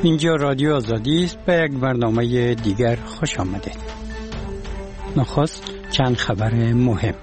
اینجا رادیو آزادی است. به یک برنامه دیگر خوش آمدید. نخست چند خبر مهم.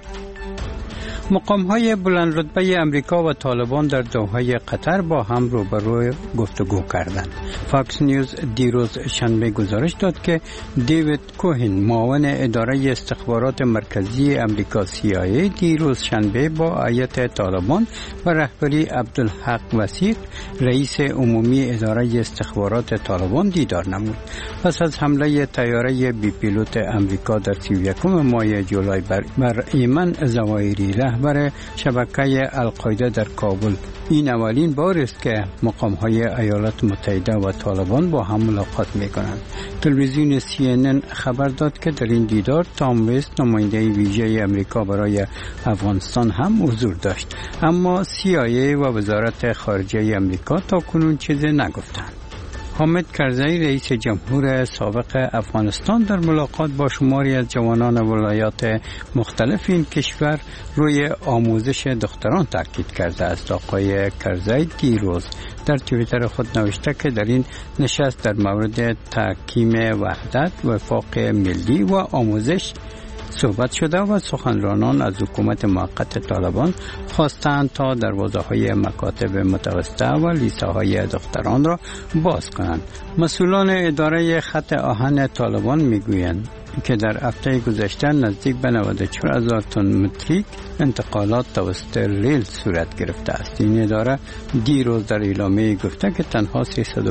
مقام‌های بلند رتبه امریکا و طالبان در دوحه قطر با هم روبرو گفتگو کردند. فاکس نیوز دیروز شنبه گزارش داد که دیوید کوهن، معاون اداره استخبارات مرکزی امریکا CIA، دیروز شنبه با هیئت طالبان و رهبری عبدالحق وثیق، رئیس عمومی اداره استخبارات طالبان دیدار نمود. پس از حمله طیاره بی پیلوت امریکا در 31 ماه جولای بر ایمن زواهری، رهبر شبکه القاعده در کابل، این اولین بار است که مقام‌های ایالات متحده و طالبان با هم ملاقات می‌کنند. تلویزیون CNN خبر داد که در این دیدار تام وست، نماینده ویژه امریکا برای افغانستان، هم حضور داشت، اما CIA و وزارت خارجه امریکا تاکنون چیزی نگفتند. حامد کرزی، رئیس جمهور سابق افغانستان، در ملاقات با شماری از جوانان ولایات مختلف این کشور روی آموزش دختران تاکید کرده است. آقای کرزی دیروز در توییتر خود نوشته که در این نشست در مورد تحکیم وحدت، وفاق ملی و آموزش صحبت شده و سخنرانان از حکومت موقت طالبان خواستند تا دروازه‌های مکاتب متوسطه و لیسه‌های دختران را باز کنند. مسئولان اداره خط آهن طالبان میگویند که در هفته گذشته نزدیک به 94,000 تن متریک انتقالات توسط ریل صورت گرفته است. این اداره دیروز در اعلامیه گفته که تنها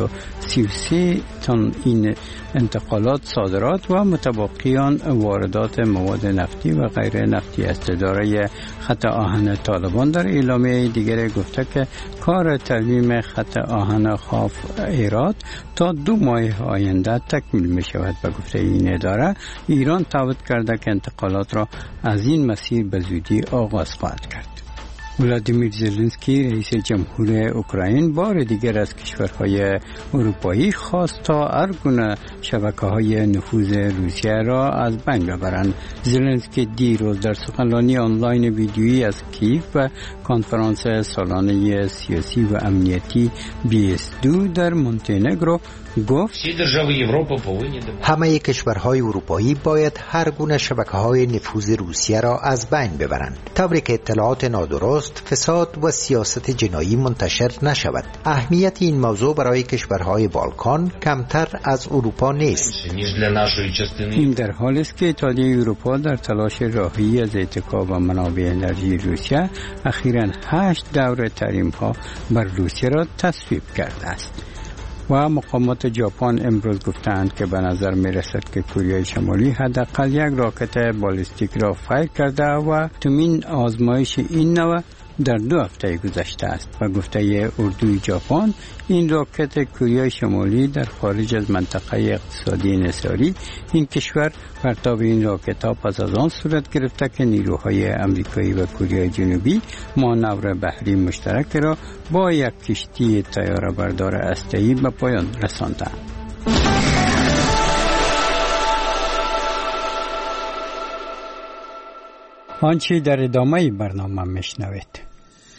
333 تن این انتقالات صادرات و متبقیان واردات مواد نفتی و غیر نفتی است. اداره خط آهن طالبان در اعلامیه دیگر گفته که کار ترمیم خط آهن خاف هرات تا 2 ماه آینده تکمیل می شود. به گفته این اداره، ایران تعهد کرده که انتقالات را از این مسیر به زودی آغاز خواهد کرد. ولادیمیر زلنسکی، رئیس جمهور اوکراین، بار دیگر از کشورهای اروپایی خواست تا هر گونه شبکه‌های نفوذ روسیه را از بین ببرند. زلنسکی دیروز در سخنرانی آنلاین ویدیویی از کیف و کنفرانس سالانه سیاسی و امنیتی BS2 در مونتنگرو گفت همه کشورهای اروپایی باید هر گونه شبکه‌های نفوذ روسیه را از بین ببرند، طوری که اطلاعات نادرست، فساد و سیاست جنایی منتشر نشود. اهمیت این موضوع برای کشورهای بالکان کمتر از اروپا نیست. این در حالی است که اتحادیه اروپا در تلاش راهی از اتکا و منابع انرژی روسیه اخیراً 8 دور تحریم‌ها بر روسیه را تصویب کرده است. و مقامات ژاپن امروز گفتند که به نظر می رسد که کره شمالی حداقل یک راکت بالستیک را فیر کرده و تومین آزمایش این نوع در 2 هفته گذشته است. و گفته اردوی ژاپن، این راکت کره شمالی در خارج از منطقه اقتصادی انحصاری این کشور پرتاب این راکت ها پس از آن صورت گرفته که نیروهای امریکایی و کره جنوبی مانور بحری مشترک را با یک کشتی طیاره بردار هسته‌ای به پایان رساندند. آنچه در ادامه برنامه میشنوید.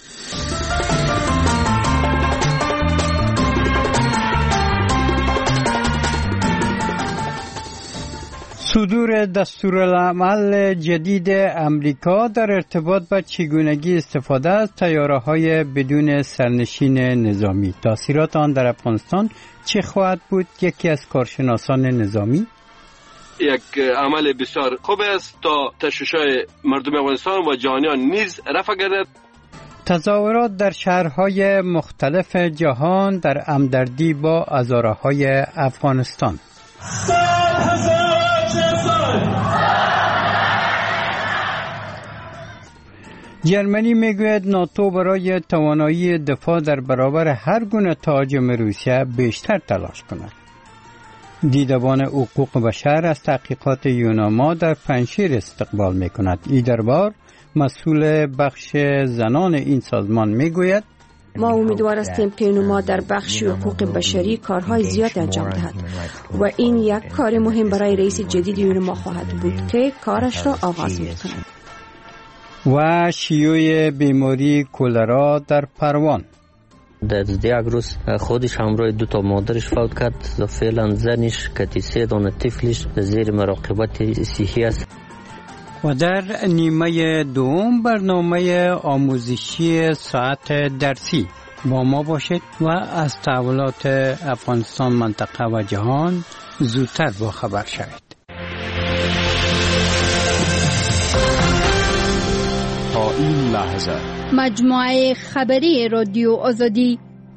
صدور دستورالعمل جدید امریکا در ارتباط با چگونگی استفاده از طیاره‌های بدون سرنشین نظامی. تاثیرات آن در افغانستان چه خواهد بود؟ یکی از کارشناسان نظامی: یک عمل بسیار خوب است تا تشویش‌های مردم افغانستان و جهانیان نیز رفع گردد. تظاهرات در شهرهای مختلف جهان در همدردی با هزاره‌های افغانستان. جرمنی میگوید ناتو برای توانایی دفاع در برابر هر گونه تهاجم روسیه بیشتر تلاش کند. دیدبان حقوق بشر از تحقیقات یوناما در پنجشیر استقبال میکند. این دربار مسئول بخش زنان این سازمان میگوید: ما امیدوار هستیم که یوناما در بخش حقوق بشری کارهای زیاد انجام دهد و این یک کار مهم برای رئیس جدید یوناما خواهد بود که کارش را آغاز میکند. و شیوع بیماری کولرا در پروان. در یک روز خودش همراه 2 مادرش فوت کرد و فعلا زنش که 3 دانه طفلش زیر مراقبت صحی است. و در نیمه دوم برنامه آموزشی ساعت درسی با ما باشید و از تحولات افغانستان، منطقه و جهان زودتر با خبر شوید. تا این لحظه مجموعه خبری رادیو آزادی.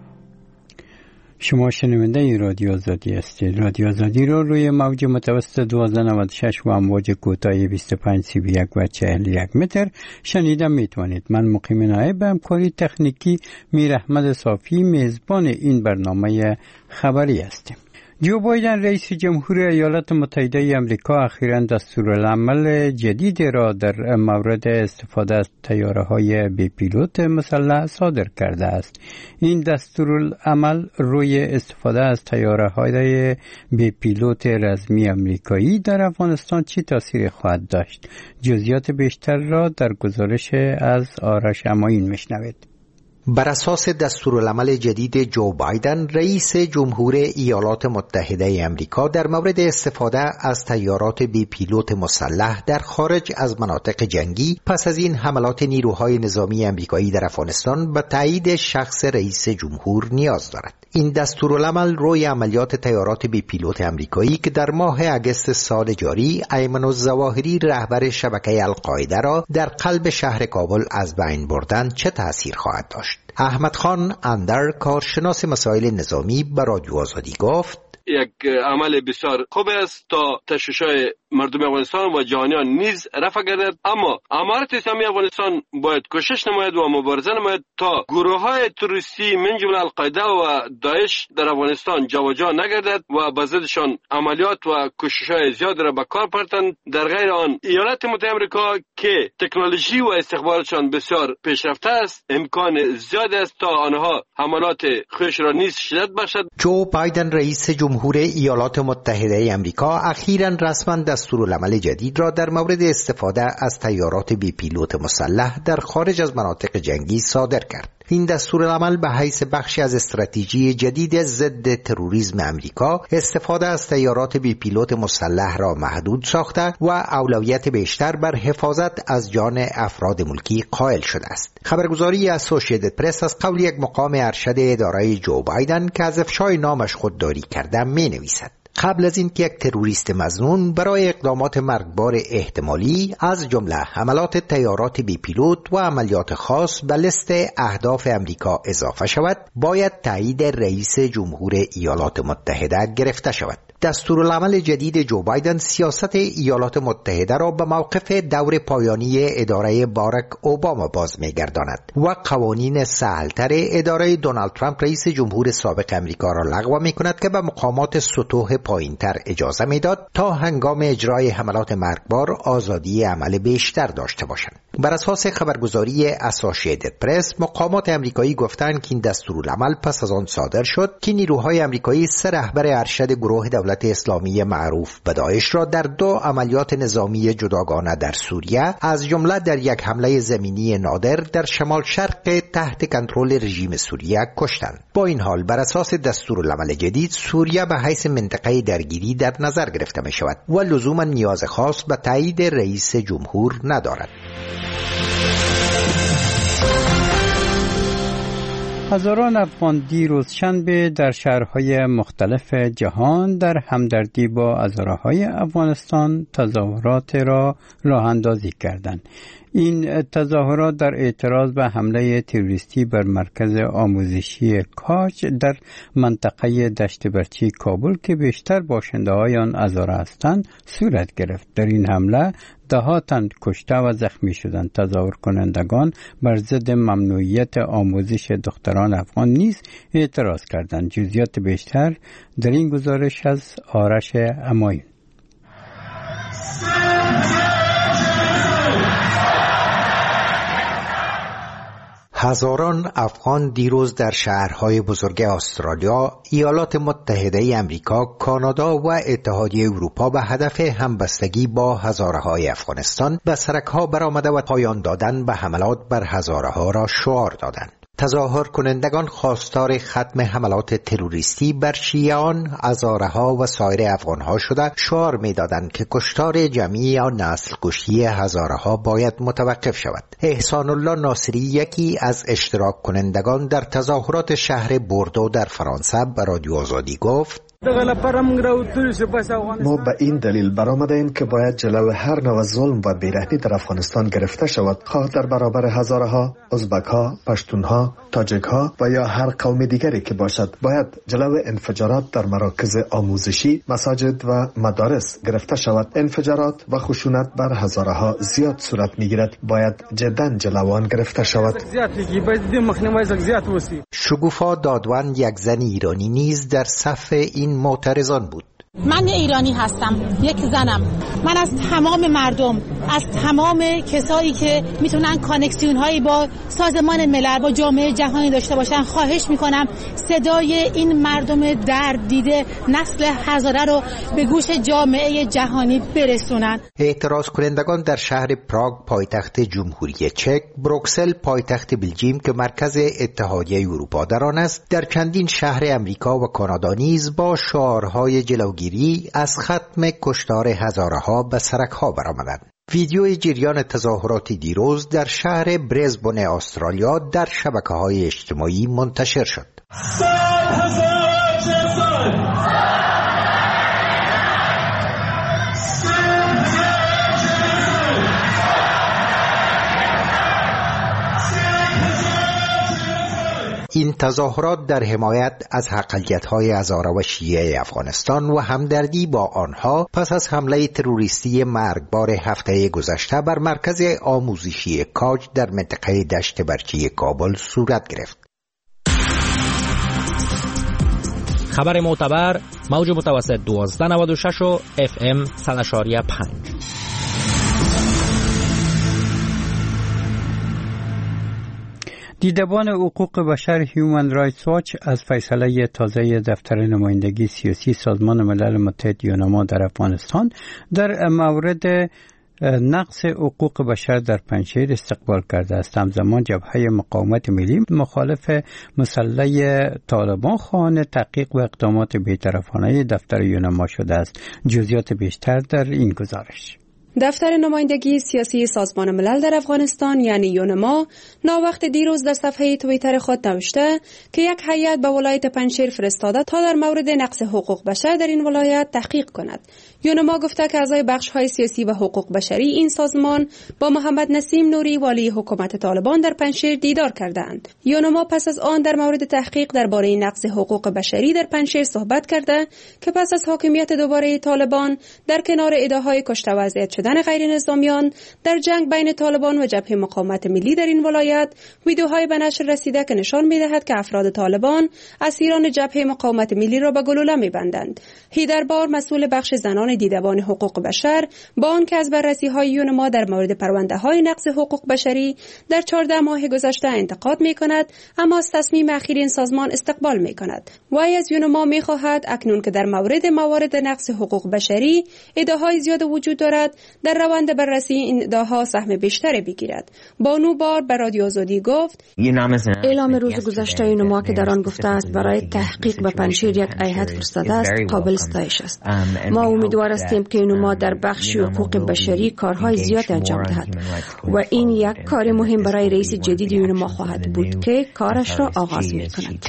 شما شنونده رادیو آزادی هستید. رادیو آزادی رو روی موج متوسط 1296 و امواج کوتاه 25 31 و 41 متر شنیده میتونید. من مقیم نایب به همکاری تکنیکی میر احمد صافی میزبان این برنامه خبری هستیم. جو بایدن رئیس جمهور ایالات متحده آمریکا اخیراً دستورالعمل جدید را در مورد استفاده از طیاره‌های بی پیلوت مسلح صادر کرده است. این دستورالعمل روی استفاده از طیاره‌های بی پیلوت رزمی آمریکایی در افغانستان چه تأثیری خواهد داشت؟ جزئیات بیشتر را در گزارش از آرش اماین میشنوید. بر اساس دستورالعمل جدید جو بایدن رئیس جمهور ایالات متحده آمریکا در مورد استفاده از طیارات بی پیلوت مسلح در خارج از مناطق جنگی پس از این حملات نیروهای نظامی آمریکایی در افغانستان به تایید شخص رئیس جمهور نیاز دارد. این دستورالعمل روی عملیات طیارات بی پیلوت آمریکایی که در ماه اگست سال جاری ایمن الظواهری رهبر شبکه القاعده را در قلب شهر کابل از بین بردند چه تأثیر خواهد داشت؟ احمد خان اندر، کارشناس مسائل نظامی، به رادیو آزادی گفت: یک عمل بسیار خوب است تا تشویش‌های مردم افغانستان و جهانیان نیز رفع گردد، اما امارت اسلامی افغانستان باید کوشش نماید و مبارزه نماید تا گروه‌های تروریستی من جمله القاعده و داعش در افغانستان جابجا نگردد و به ضدشان عملیات و کوشش‌های زیاد را به کار بردند. در غیر آن ایالات متحده آمریکا که تکنولوژی و استخباراتشان بسیار پیشرفته است، امکان زیاد است تا آنها حملات خویش را نیز شدت بخشد. جو بایدن رئیس جمهور ایالات متحده آمریکا اخیراً رسما دستورالعمل جدید را در مورد استفاده از طیارات بی پیلوت مسلح در خارج از مناطق جنگی صادر کرد. این دستورالعمل به حیث بخشی از استراتژی جدید ضد تروریسم آمریکا استفاده از طیارات بی پیلوت مسلح را محدود ساخته و اولویت بیشتر بر حفاظت از جان افراد ملکی قائل شده است. خبرگزاری اسوسییتد پرس از قول یک مقام ارشد اداره جو بایدن که از افشای نامش خودداری کرده می‌نویسد: قبل از اینکه یک تروریست مظنون برای اقدامات مرگبار احتمالی از جمله حملات طیارات بی پیلوت و عملیات خاص به لیست اهداف امریکا اضافه شود، باید تایید رئیس جمهور ایالات متحده گرفته شود. دستورالعمل جدید جو بایدن سیاست ایالات متحده را به موقف دور پایانی اداره باراک اوباما باز می‌گرداند و قوانین سهل‌تر اداره دونالد ترامپ رئیس جمهور سابق امریکا را لغو می‌کند که به مقامات سطوح پایین‌تر اجازه می‌داد تا هنگام اجرای حملات مرگبار آزادی عمل بیشتر داشته باشند. بر اساس خبرگزاری اسوسییتد پرس، مقامات امریکایی گفتند که این دستورالعمل پس از آن صادر شد که نیروهای امریکایی 3 رهبر ارشد گروه دولت اسلامی معروف به داعش را در 2 عملیات نظامی جداگانه در سوریه، از جمله در یک حمله زمینی نادر در شمال شرق تحت کنترل رژیم سوریه، کشتند. با این حال بر اساس دستورالعمل جدید سوریه به حیث منطقه درگیری در نظر گرفته می شود و لزوما نیاز خاص به تایید رئیس جمهور ندارد. هزاران افغان دیروز شنبه در شهرهای مختلف جهان در همدردی با اسیرهای افغانستان تظاهرات را راه اندازی کردند. این تظاهرات در اعتراض به حمله تروریستی بر مرکز آموزشی کاج در منطقه دشت برچی کابل که بیشتر باشنده‌های آن هزاره هستند صورت گرفت. در این حمله 10 تن کشته و زخمی شدند. تظاهر کنندگان بر ضد ممنوعیت آموزش دختران افغان نیز اعتراض کردند. جزئیات بیشتر در این گزارش از آرش اماین. هزاران افغان دیروز در شهرهای بزرگ استرالیا، ایالات متحده آمریکا، کانادا و اتحادیه اروپا به هدف همبستگی با هزاره‌های افغانستان به سرک‌ها برآمده و پایان دادن به حملات بر هزاره‌ها را شعار دادند. تظاهر کنندگان خواستار ختم حملات تروریستی بر شیعیان، هزاره‌ها و سایر افغان‌ها شده شعار می‌دادند که کشتار جمعی یا نسل کشی هزاره‌ها باید متوقف شود. احسان الله ناصری، یکی از اشتراک کنندگان در تظاهرات شهر بوردو در فرانسه، به رادیو آزادی گفت: ما به این دلیل برآمدیم که باید جلو هر نوع ظلم و بیرحمی در افغانستان گرفته شود، خواه در برابر هزارها ازبک‌ها، پشتون‌ها، تاجک‌ها و یا هر قوم دیگری که باشد. باید جلو انفجارات در مراکز آموزشی، مساجد و مدارس گرفته شود. انفجارات و خشونت بر هزارها زیاد صورت می‌گیرد، باید جداً جلو آن گرفته شود. شگوفا دادوان، یک زن ایرانی نیز در صف این معترضان بود. من ایرانی هستم، یک زنم. من از تمام مردم، از تمام کسایی که میتونن کانکسیون هایی با سازمان ملل، با جامعه جهانی داشته باشن، خواهش میکنم صدای این مردم درد دیده نسل هزاره رو به گوش جامعه جهانی برسونن. اعتراض کنندگان در شهر پراگ پایتخت جمهوری چک، بروکسل پایتخت بلژیم که مرکز اتحادیه اروپا در آن است، در چندین شهر امریکا و کانادا نیز با شعارهای جلوگیری از ختم کشتار هزارها به سرک‌ها برآمدند. ویدیوی جریان تظاهرات دیروز در شهر برزبن استرالیا در شبکه‌های اجتماعی منتشر شد. این تظاهرات در حمایت از اقلیت‌های هزاره و شیعه افغانستان و همدردی با آنها پس از حمله تروریستی مرگبار هفته گذشته بر مرکز آموزشی کاج در منطقه دشت برچی کابل صورت گرفت. خبر معتبر، موج متوسط 1296 و FM 100.5. دیدبان حقوق بشر هیومن رایتس واچ از فیصله تازه دفتر نمایندگی سیاسی سازمان ملل متحد یونما در افغانستان در مورد نقض حقوق بشر در پنجشیر استقبال کرده است. همزمان جبهه مقاومت ملی مخالف مسلح طالبان خواهان تحقیق و اقدامات بی‌طرفانه دفتر یونما شده است. جزئیات بیشتر در این گزارش. دفتر نمایندگی سیاسی سازمان ملل در افغانستان یعنی یونما ناوقت دیروز در صفحه توییتر خود نوشته که یک هیئت به ولایت پنجشیر فرستاده تا در مورد نقض حقوق بشر در این ولایت تحقیق کند. یونما گفته که اعضای بخش‌های سیاسی و حقوق بشری این سازمان با محمد نسیم نوری والی حکومت طالبان در پنجشیر دیدار کردند. یونما پس از آن در مورد تحقیق درباره نقض حقوق بشری در پنجشیر صحبت کرده که پس از حاکمیت دوباره طالبان در کنار ایده‌های کشته و اذیت شدن غیر نظامیان در جنگ بین طالبان و جبهه مقاومت ملی در این ولایت، ویدیوهای به نشر رسیده که نشان می‌دهد که افراد طالبان اسیران جبهه مقاومت ملی را به گلوله می‌بندند. هیدربار، مسئول بخش زنان دیدبان حقوق بشر، با آنکه از بررسی‌های یونما در مورد پرونده‌های نقض حقوق بشری در 14 ماه گذشته انتقاد می‌کند، اما از تصمیم اخیر این سازمان استقبال می‌کند. وی از یونما می‌خواهد اکنون که در موارد نقض حقوق بشری ایده‌های زیاد وجود دارد، در روند بررسی این ایده‌ها سهم بیشتری بگیرد. بانو بار به رادیو آزادی گفت: اعلام روز گذشته یونما که در آن گفته است برای تحقیق به پنجشیر یک هیئت فرستاده است قابل ستایش است. ما امیدوار هستیم که یونما در بخش حقوق بشری کارهای زیاد انجام دهد و این یک کار مهم برای رئیس جدید یونما خواهد بود که کارش را آغاز می‌کند.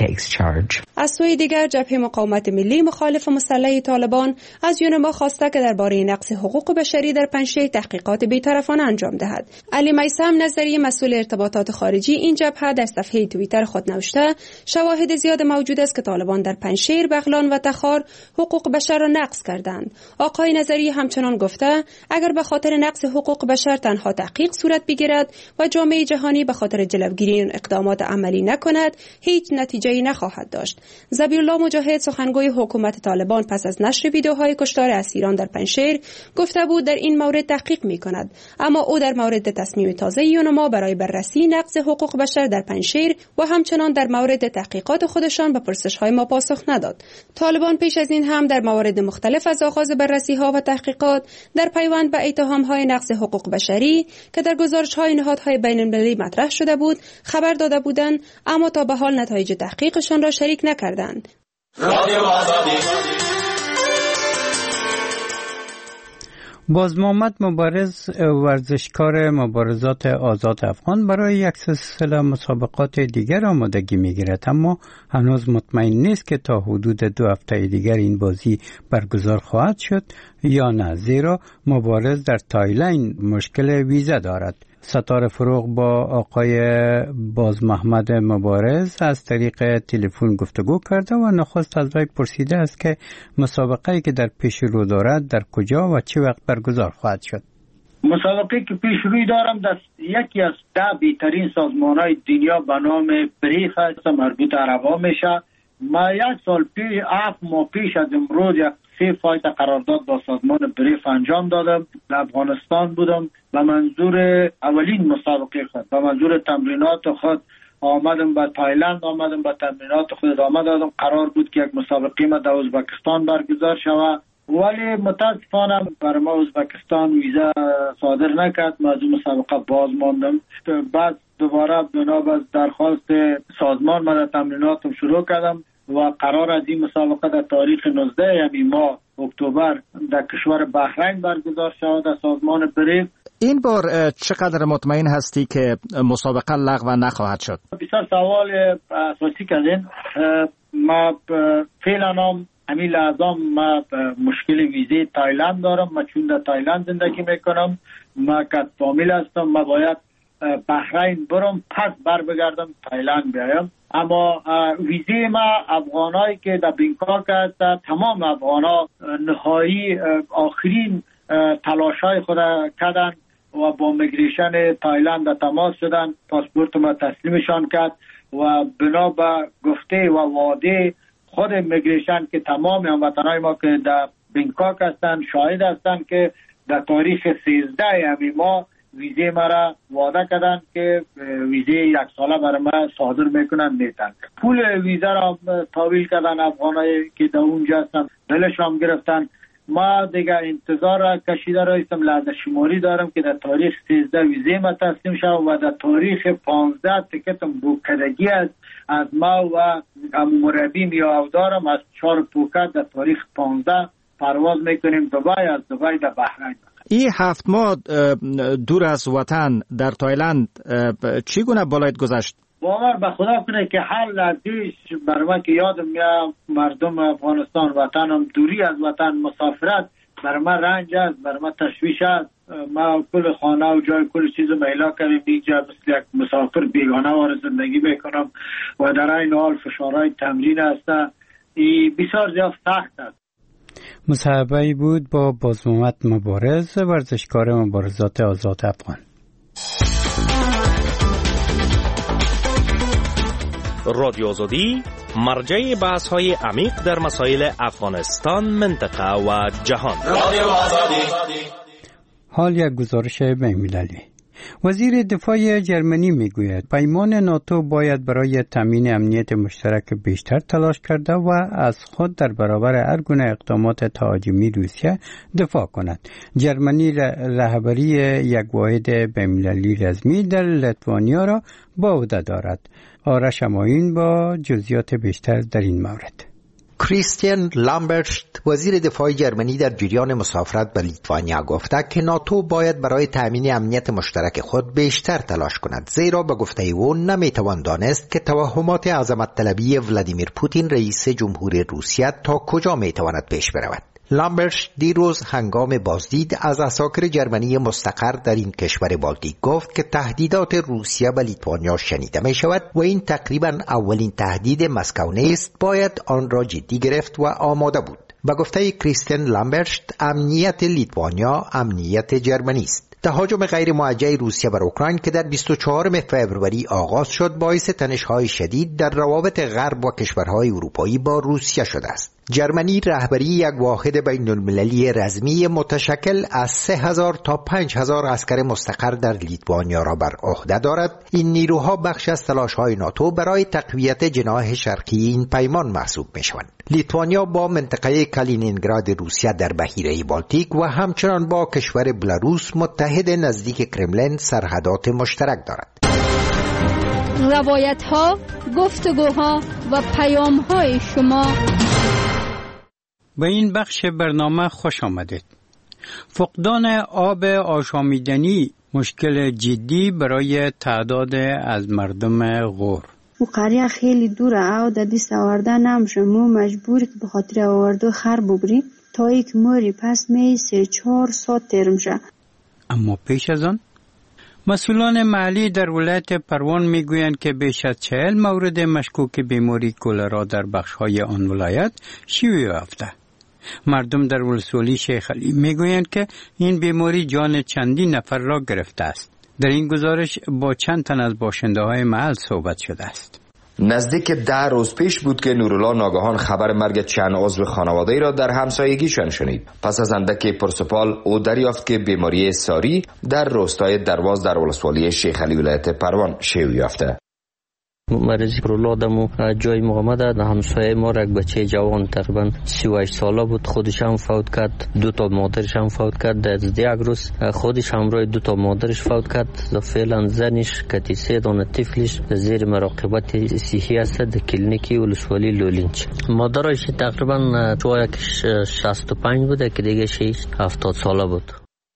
از سوی دیگر جبهه مقاومت ملی مخالف مسلح طالبان از یونما خواسته که درباره نقض حقوق بشری در پنجشیر تحقیقات بی‌طرفانه انجام دهد. علی میثم نظری، مسئول ارتباطات خارجی این جبهه، در صفحه توییتر خود نوشته شواهد زیاد موجود است که طالبان در پنجشیر، بغلان و تخار حقوق بشر را نقض کردند. آقای نظری همچنان گفته اگر به خاطر نقض حقوق بشر تنها تحقیق صورت بگیرد و جامعه جهانی به خاطر جلوگیری اقدامات عملی نکند، هیچ نتیجه‌ای نخواهد داشت. ذبیحالله مجاهد سخنگوی حکومت طالبان پس از نشر ویدیوهای کشتار اسیران در پنجشیر گفته بود در این مورد تحقیق می‌کند، اما او در مورد تصمیم تازه یونما برای بررسی نقض حقوق بشر در پنجشیر و همچنان در مورد تحقیقات خودشان به پرسش‌های ما پاسخ نداد. طالبان پیش از این هم در موارد مختلف از آغاز بررسی‌ها و تحقیقات در پیوند به اتهام‌های نقض حقوق بشری که در گزارش‌های نهادهای بین‌المللی مطرح شده بود خبر داده بودند، اما تا به حال نتایج تحقیقشان را شریک نکردند. باز محمد مبارز ورزشکار مبارزات آزاد افغان برای یک سلسله مسابقات دیگر آمادگی می‌گیرد، اما هنوز مطمئن نیست که تا حدود 2 هفته دیگر این بازی برگزار خواهد شد یا نه، زیرا مبارز در تایلند مشکل ویزا دارد. ستاره فروغ با آقای باز محمد مبارز از طریق تلفن گفتگو کرده و نخست از وی پرسیده است که مسابقه‌ای که در پیش رو دارد در کجا و چه وقت برگزار خواهد شد. مسابقه که پیش روی دارم در یکی از 10 بهترین سازمان‌های دنیا به نام بریف است، مربوط عربا میشه. ما 1 سال پیش 7 ماه پیش از امروز 3 فایت قرارداد با سازمان بریف انجام دادم. در افغانستان بودم به منظور اولین مسابقه خود، به منظور تمرینات خود آمدم به تایلند، آمدم به تمرینات خود ادامه دادم. قرار بود که یک مسابقه ما در ازبکستان برگزار شود، ولی متاسفانه برای ما ازبکستان ویزا صادر نکرد. ما از مسابقه باز ماندم. بعد دوباره بنابر درخواست سازمان ما در تمریناتم شروع کردم و قرار از این مسابقه در تاریخ 19 یعنی ماه اکتبر در کشور بحرین برگزار شود در سازمان بریف. این بار چقدر مطمئن هستی که مسابقه لغو نخواهد شد؟ بسیار سوال اساسی کردین. ما فعلا همین لحظه ما مشکل ویزه تایلند دارم. ما چون در تایلند زندگی میکنم، ما کت فامیل هستم، ما باید بحرین برم پس بگردم تایلند بیایم. اما ویزه ما افغانایی که در بینکاک هستند، تمام افغانا نهایی آخرین تلاشای خود کردن و با میگریشن تایلند تماس شدن، پاسپورت ما تسلیمشان کرد و بنا به گفته و وعده خود میگریشن که تمام هموطنای ما که در بینکاک هستند شاهد هستند که در تاریخ 13 همین ماه ویزه مرا وعده کردن که ویزه 1 ساله برای ما صادر میکنن میتن. پول ویزه را تحویل کردن افغانایی که در اونجا هستن، دلشان گرفتن. ما دیگه انتظار را کشیده رایستم، لحظه شماری دارم که در تاریخ 13 ویزه ما تسلیم شد و در تاریخ 15 تکتم بوکدگی است از ما و مربی میاو دارم. از 4 پوکت در تاریخ 15 پرواز میکنیم دبی، از دبی در بحرین. این 7 ماه دور از وطن در تایلند چگونه بالایت گذشت؟ باور به خدا کنه که هر لحظهش برای من که یادم میاد مردم افغانستان وطنم، دوری از وطن، مسافرت برای من رنج است، برای من تشویش است. ما کل خانه و جای کل چیزو میلا کردیم اینجا مثل یک مسافر بیگانه وارد زندگی میکنم و در این حال فشارهای تمرین است. این بسیار زیاد سخت است. مصاحبه‌ای بود با باز محمد مبارز ورزشکار مبارزات آزاد افغان. رادیو آزادی مرجع بحث‌های عمیق در مسائل افغانستان، منطقه و جهان. رادیو آزادی. حال یک گزارش بین‌المللی. وزیر دفاع جرمنی میگوید پیمان ناتو باید برای تامین امنیت مشترک بیشتر تلاش کرده و از خود در برابر هر گونه اقدامات تهاجمی روسیه دفاع کند. جرمنی رهبری یک واحد بین‌المللی رسمی در لیتوانیا را به عهده دارد. آرش اماین با جزئیات بیشتر در این مورد. کریستیان لامبرشت وزیر دفاع جرمنی در جریان مسافرت به لیتوانیا گفته که ناتو باید برای تامین امنیت مشترک خود بیشتر تلاش کند، زیرا به گفته او نمیتوان دانست که توهمات عظمت طلبی ولادیمیر پوتین رئیس جمهوری روسیه تا کجا میتواند پیش برود. لامبرشت دیروز هنگام بازدید از عساکر جرمنی مستقر در این کشور بالتیک گفت که تهدیدات روسیه به لیتوانیا شنیده می شود و این تقریبا اولین تهدید مسکو نیست، باید آن را جدی گرفت و آماده بود. به گفته کریستین لامبرشت امنیت لیتوانیا امنیت جرمنی است. تهاجم غیر موجه روسیه بر اوکراین که در 24 فوریه آغاز شد باعث تنش‌های شدید در روابط غرب و کشورهای اروپایی با روسیه شده است. جرمنی رهبری یک واحد بین‌المللی رزمی متشکل از 3000 تا 5000 عسکر مستقر در لیتوانیا را بر عهده دارد. این نیروها بخش از تلاش‌های ناتو برای تقویت جناح شرقی این پیمان محسوب می‌شوند. لیتوانیا با منطقه کالینینگراد روسیه در بحیره بالتیک و همچنان با کشور بلاروس متحد نزدیک کرملین سرحدات مشترک دارد. روایت‌ها، گفتگوها و پیام‌های شما به این بخش برنامه خوش آمدید. فقدان آب آشامیدنی مشکل جدی برای تعداد از مردم غور. و قریه خیلی دوره او در دیست آورده نمیشه. ما مجبوری که به خاطر آورده خر ببریم تا یک موری پس می 3-4 ساعت تیر میشه. اما پیش از آن مسئولان محلی در ولایت پروان میگویند که بیش از 40 مورد مشکوک بیماری کولرا در بخش‌های آن ولایت شیوع یافته. مردم در ولسوالی شیخ علی میگویند که این بیماری جان چندین نفر را گرفته است. در این گزارش با چند تن از باشنده‌های محل صحبت شده است. نزدیک 10 روز پیش بود که نورالله ناگهان خبر مرگ چند عضو خانواده‌ای را در همسایگیشان شنید. پس از اندکی پرسپال او دریافت که بیماری ساری در روستای درواز در ولسوالی شیخ علی ولایت پروان شیوع یافته. مریضی پرولاد دمو جای مقامه ده همسایه ما یک بچه جوان تقریبا 38 ساله بود، خودش هم فوت کرد، 2 تا مادرش هم فوت کرد. در یک روز خودش همراه 2 تا مادرش فوت کرد. فعلا زنش که 3 دانه طفلش زیر مراقبت صحی است در کلینیک ولسوالی لولینچ. مادرش تقریبا شاید 65 بوده که دیگه 70 ساله بود.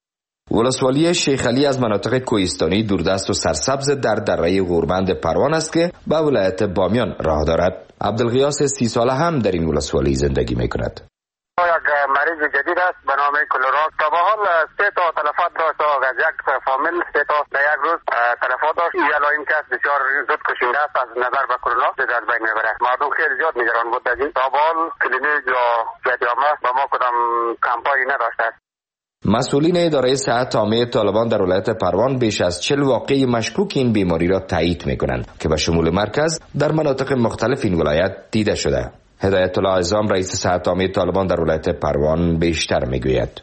ولسوالی شیخ علی از مناطق کوهستانی دوردست و سرسبز در دره غوربند پروان است که به ولایت بامیان راه دارد. عبدالغیاس 30 ساله هم در این ولسوالی زندگی میکند. یک مریض جدید است به نام کولرا. تا به حال 3 تا تلفات داشت از یک فامیل، 3 تا در یک روز تلفات داشت. یلا این کس بسیار زود کشنده است از نظر به کرونا از بین میبره. مردم خیلی زیاد نگران بود از این. تا به حال کلینیک یا جامعه به ما کدام کمپانی نداشته است. مسئولین اداره صحت عامه طالبان در ولایت پروان بیش از 40 واقعه مشکوک این بیماری را تایید می‌کنند که به شمول مرکز در مناطق مختلف این ولایت دیده شده. هدایت الله عظام رئیس صحت عامه طالبان در ولایت پروان بیشتر میگوید.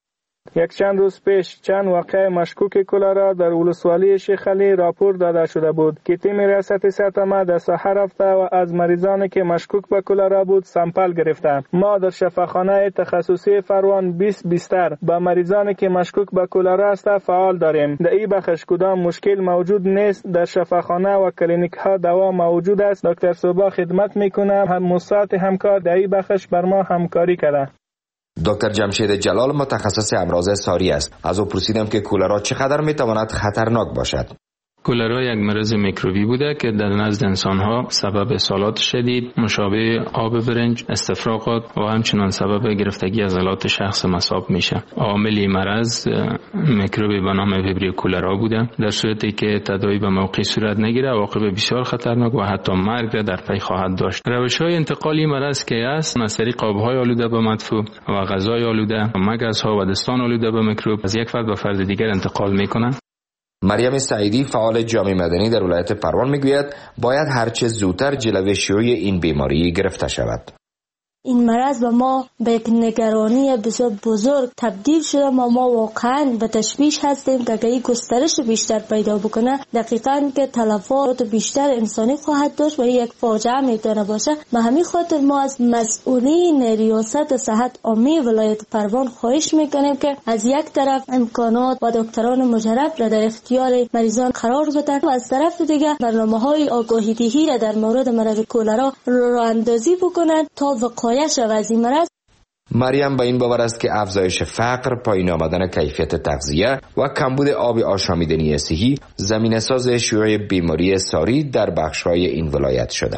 یک چند روز پیش چند واقعه مشکوک کولرا در ولسوالی شیخ علی راپور داده شده بود که تیم ریاست صحت عامه در ساحه رفته و از مریضانی که مشکوک به کولرا بود سامپل گرفته. ما در شفاخانه تخصصی فروان 20 بستر با مریضانی که مشکوک به کولرا است فعال داریم. در این بخش کدام مشکل موجود نیست. در شفاخانه و کلینیک ها دوا موجود است. دکتر صوبا خدمت میکنه. هم مصاحب همکار در این بخش بر ما همکاری کرده. دکتر جمشید جلال متخصص امراض ساری است. از او پرسیدم که کولرا چقدر میتواند خطرناک باشد. کولرا یک مرض میکروبی بوده که در نزد انسانها سبب اسهالات شدید، مشابه آب برنج، استفراغات و همچنان سبب گرفتگی عضلات شخص مصاب میشه. عامل مرض میکروبی به نام ویبریو کولرا بوده. در صورتی که تداوی به موقع صورت نگیره عواقب بسیار خطرناک و حتی مرگ را در پی خواهد داشت. روش‌های انتقالی مرض که است از طریق آب‌های آلوده به مدفوع و غذای آلوده، مگس‌ها و دستان آلوده به میکروب از یک فرد به فرد دیگر انتقال میکنه. مریم سعیدی فعال جامعه مدنی در ولایت پروان میگوید باید هرچه زودتر جلوه شیوع این بیماری گرفته شود. این مرض به ما به یک نگرانی بسیار بزرگ تبدیل شده و ما واقعا به تشویش هستیم که اگه گسترش بیشتر پیدا بکنه دقیقاً که تلفات بیشتر انسانی خواهد داشت و یک فاجعه میتونه باشه. به همین خاطر ما از مسئولین ریاست صحت عامه ولایت پروان خواهش میکنیم که از یک طرف امکانات و دکتران مجرب را در اختیار مریضان قرار بدن و از طرف دیگه برنامه‌های آگاهی دهی را در مورد مرض کولرا راه‌اندازی بکنن تا مریم به این باور است که افزایش فقر، پایین آمدن کیفیت تغذیه و کمبود آب آشامیدنی صحی زمینه‌ساز شیوع بیماری ساری در بخش‌های این ولایت شده.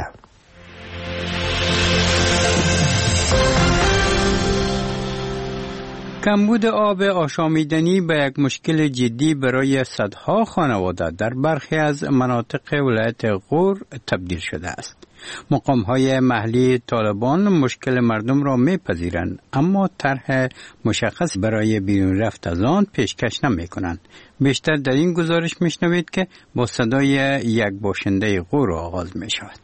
کمبود آب آشامیدنی به یک مشکل جدی برای صدها خانواده در برخی از مناطق ولایت غور تبدیل شده است. مقام‌های محلی طالبان مشکل مردم را می‌پذیرند، اما طرح مشخص برای بیرون رفت از آن پیشکش نمی‌کنند. بیشتر در این گزارش می‌شنوید که با صدای یک باشنده غور آغاز می‌شود.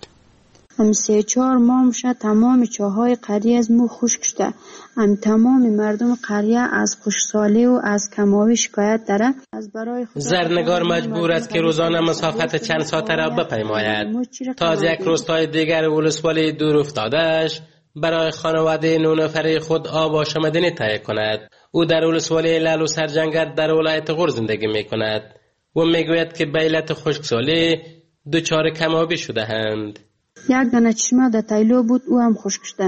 3-4 ماه میشه تمام چاهای قریه از مو خشک شده. تمام مردم قریه از خشکسالی و از کماوی شکایت داره. زرنگار مجبور است که روزانه مسافت چند ساعته را بپیماید تا از یک روستای دیگر ولسوالی دور افتاده‌اش برای خانواده 9 نفره خود آب آشامیدنی تهیه کند. او در ولسوالی لالو سرجنگر در ولایت غور زندگی می‌کند و میگوید که به علت خشکسالی دچار کمابی شده‌اند. یک دانه چشمه در تایلو بود، او هم خشک شده.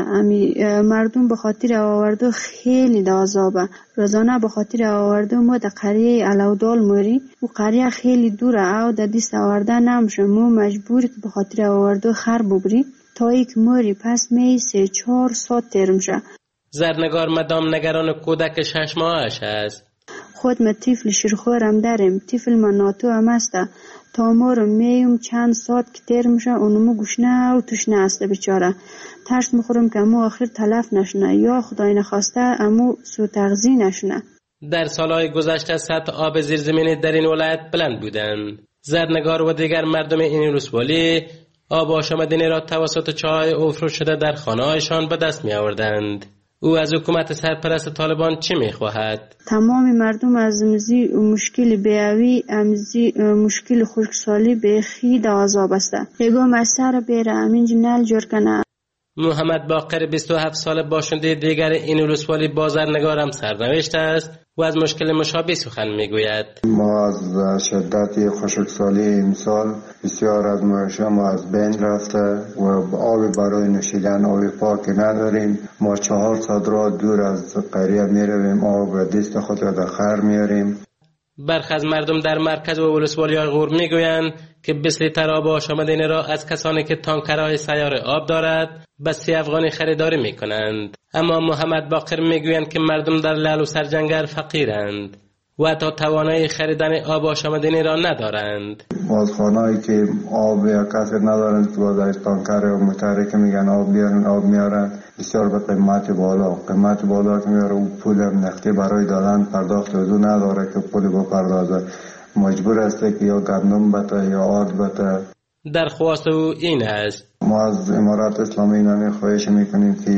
مردم به خاطر آوردو خیلی عذابه. روزانه به خاطر آوردو ما در قریه علودال موری و قریه خیلی دوره او در دست آوردن نمیشه. ما مجبوری که به خاطر آوردو خر ببری تا یک موری پس می 3-4 ساعت تیر میشه. زرنگار مدام نگران کودک 6 ماهش است. خود ما طفل شیرخورم داریم، طفل ما ناتو هم است. تا ما رو میم چند ساعت که تیر میشه اونمو گوشنه و تشنه است بیچاره. ترس میخورم که امو آخر تلف نشنه یا خدای نخواسته امو سو تغذیه نشنه. در سالهای گذشته سطح آب زیرزمینی در این ولایت بلند بودند. زرنگار و دیگر مردم این ولسوالی آب آشامیدنی را توسط چاهای اوفرو شده در خانه‌هایشان به دست می آوردند. او از حکومت سرپرست طالبان چی میخواهد؟ تمام مردم از مزی مشکل بیاوی، امزی مشکل خشکسالی به خید عذاب است. اگه مسر بیره امینج نل جور کنه. محمد باقر 27 سال باشنده دیگر این ولسوالی بازرنگارم سرنوشت است و از مشکل مشابه سخن میگوید. ما از شدت خشکسالی امسال بسیار از معاشم از بین رفته و آب برای نوشیدن آب پاک نداریم. ما 4 ساعت را دور از قریه میرویم، آب دست خود را در خر میاریم. برخی از مردم در مرکز و ولسوالی‌های غور میگویند که 20 لیتر آب آشامیدنی را از کسانی که تانکرهای سیار آب دارد به 30 افغانی خریداری میکنند. اما محمد باقر میگویند که مردم در لالو سرجنگر فقیرند و حتی توانایی خریدن آب آشامیدنی را ندارند. بازخانه‌ای که آب یا کسی ندارند که با تانکر و موتری که میگن آب بیارن آب میارن بسیار به قیمت بالا که میاره و پول نقدی برای دادن پرداخت وضو نداره که پول بپردازه. مجبور است که یا گندم بته یا آرد بته. درخواست او این است: ما از امارات اسلامی نمی خواهش میکنیم که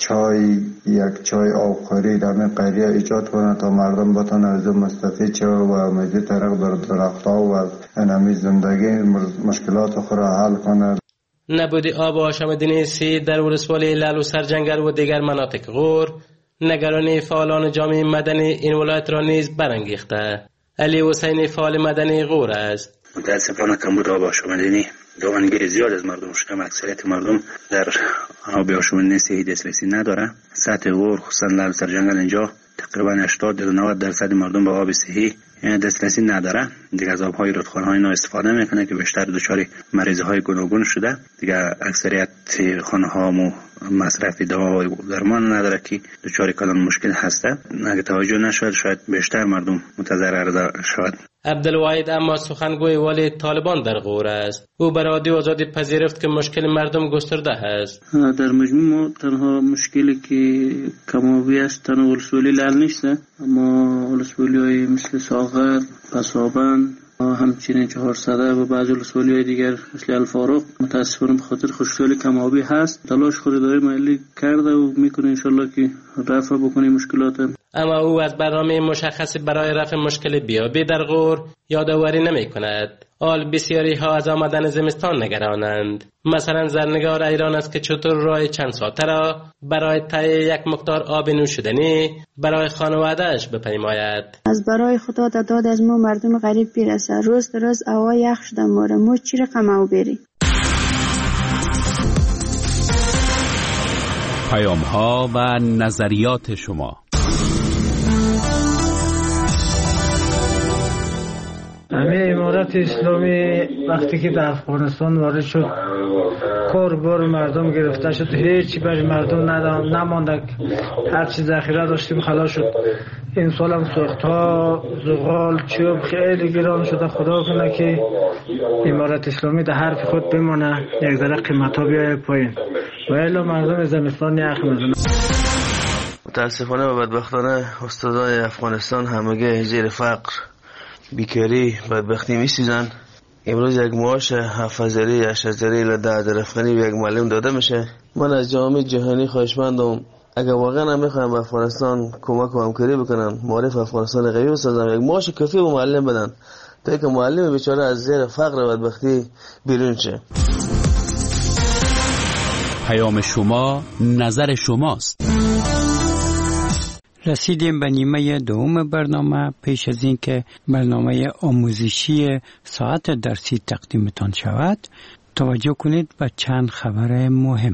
یک چای آبخوری در این قریه ایجاد کنه تا مردم بتونن از مستفید شوه و مزید طرق در درختها و از انمی زندگی مشکلات خود را حل کنه. نبودی آب آشامیدنی سی در ولسوالی لالو سرجنگر و دیگر مناطق غور نگرانی فعالان جامعه مدنی این ولایت را نیز برانگیخته. علی حسینی فعال مدنی غور است. متاسفانه کمبود آب آشامیدنی دامنگیری زیاد از مردم شده. اکثریت مردم در آب آشامیدنی صحی دسترسی نداره. سطح غور خصوصا لالو سرجنگل اینجا تقریبا 80-90% مردم به آب صحی دسترسی نداره. دیگه از آبهای رودخانه‌های اینا استفاده میکنه که بیشتر دچار مریضی‌های گوناگون شده. دیگه اکثریت خانه‌ها مصرف دوا و درمان نداره که دچار کلان مشکل هسته. اگه توجه نشود شاید بیشتر مردم متضرر شود. عبدالواحد اما سخنگوی والی طالبان در غور است. او به رادیو آزادی پذیرفت که مشکل مردم گسترده است. در مجموع ما تنها مشکلی که کمابی است تنها ولسوالی لال نیست، اما ولسوالی‌های مثل ساغر، پسابند همچنین 400 و بعضی ولسوالی‌های دیگر مثل الفاروق متاسفانه به خاطر خشکسالی کمابی هست. تلاش خریداری محلی کرده و میکنه انشالله که رفع بکنه مشکلات. اما او از برنامه مشخصی برای رفع مشکل بیابی در غور یادآوری نمی کند. حال بسیاری ها از آمدن زمستان نگرانند. مثلا زرنگار ایران است که چطور راه چند ساعته را برای تهیه یک مقدار آب نوشیدنی برای خانواده‌اش بپیماید. از برای خدا داد از ما مردم غریب برسه. روز هوا یخ شده ما چی رقم او بری. پیام ها و نظریات شما. همه امارت اسلامی وقتی که در افغانستان وارد شد کار مردم گرفته شد، هیچی برای مردم نمانده، هر چی ذخیره داشتیم خلاص شد. این سال هم سوخت‌ها، زغال، چوب خیلی گران شده. خدا کنه که امارت اسلامی در حرف خود بمانه، یک ذره قیمت‌ها بیایه پایین و الا مردم زمستان یخ میزنه. متاسفانه و بدبختانه استادای افغانستان همگی زیر فقر، بیکاری، بدبختی میسوزن. امروز یک معاش 7,000 8,000 الی 10,000 افغانی به یک معلم داده میشه. من از جامعه جهانی خواهشمندم اگر واقعا میخوام به افغانستان کمک و همکاری بکنن، معرف افغانستان قوی بسازن، یک معاش کافی به معلم بدن تا اینکه معلم بیچاره از زیر فقر و بدبختی بیرون شه. پیام شما، نظر شماست. رسیدیم به نیمه دوم برنامه. پیش از این که برنامه آموزشی ساعت درسی تقدیمتان شود، توجه کنید به چند خبر مهم.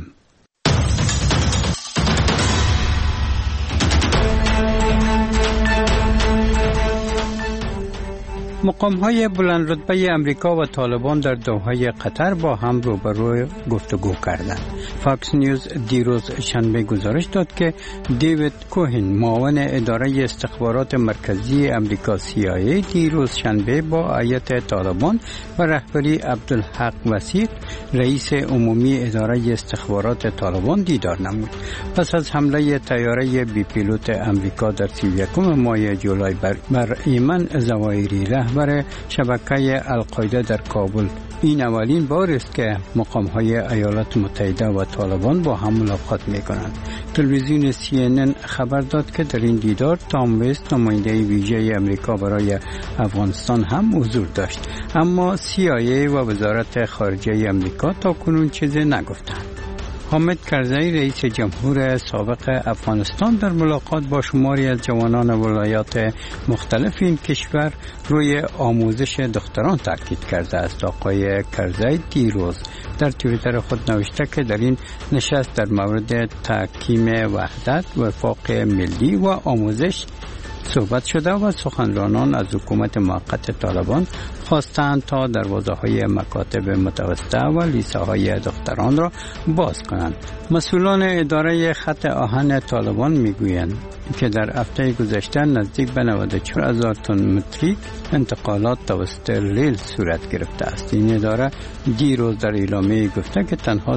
مقام‌های بلند رتبه امریکا و طالبان در دوحه قطر با هم روبرو گفتگو کردند. فاکس نیوز دیروز شنبه گزارش داد که دیوید کوهن، معاون اداره استخبارات مرکزی امریکا CIA، دیروز شنبه با هیئت طالبان و رهبری عبدالحق وثیق، رئیس عمومی اداره استخبارات طالبان، دیدار نمود. پس از حمله طیاره بی پیلوت امریکا در 31 ماه جولای بر ایمن زواهری، رهبر شبکه القاعده در کابل، این اولین بار است که مقام‌های ایالات متحده و طالبان با هم ملاقات می‌کنند. تلویزیون CNN خبر داد که در این دیدار تام وست، نماینده ویژه امریکا برای افغانستان، هم حضور داشت، اما CIA و وزارت خارجه امریکا تاکنون چیزی نگفتند. حامد کرزی، رئیس جمهور سابق افغانستان، در ملاقات با شماری از جوانان ولایات مختلف این کشور روی آموزش دختران تاکید کرده است. آقای کرزی دیروز در توییتر خود نوشته که در این نشست در مورد تحکیم وحدت، وفاق ملی و آموزش صحبت شده و سخنرانان از حکومت موقت طالبان خواستند تا دروازه‌های مکاتب متوسطه و لیسه‌های دختران را باز کنند. مسئولان اداره خط آهن طالبان میگویند که در هفته گذشته نزدیک به 94,000 تن متریک انتقالات توسط ریل صورت گرفته است. این اداره دیروز در اعلامیه گفته که تنها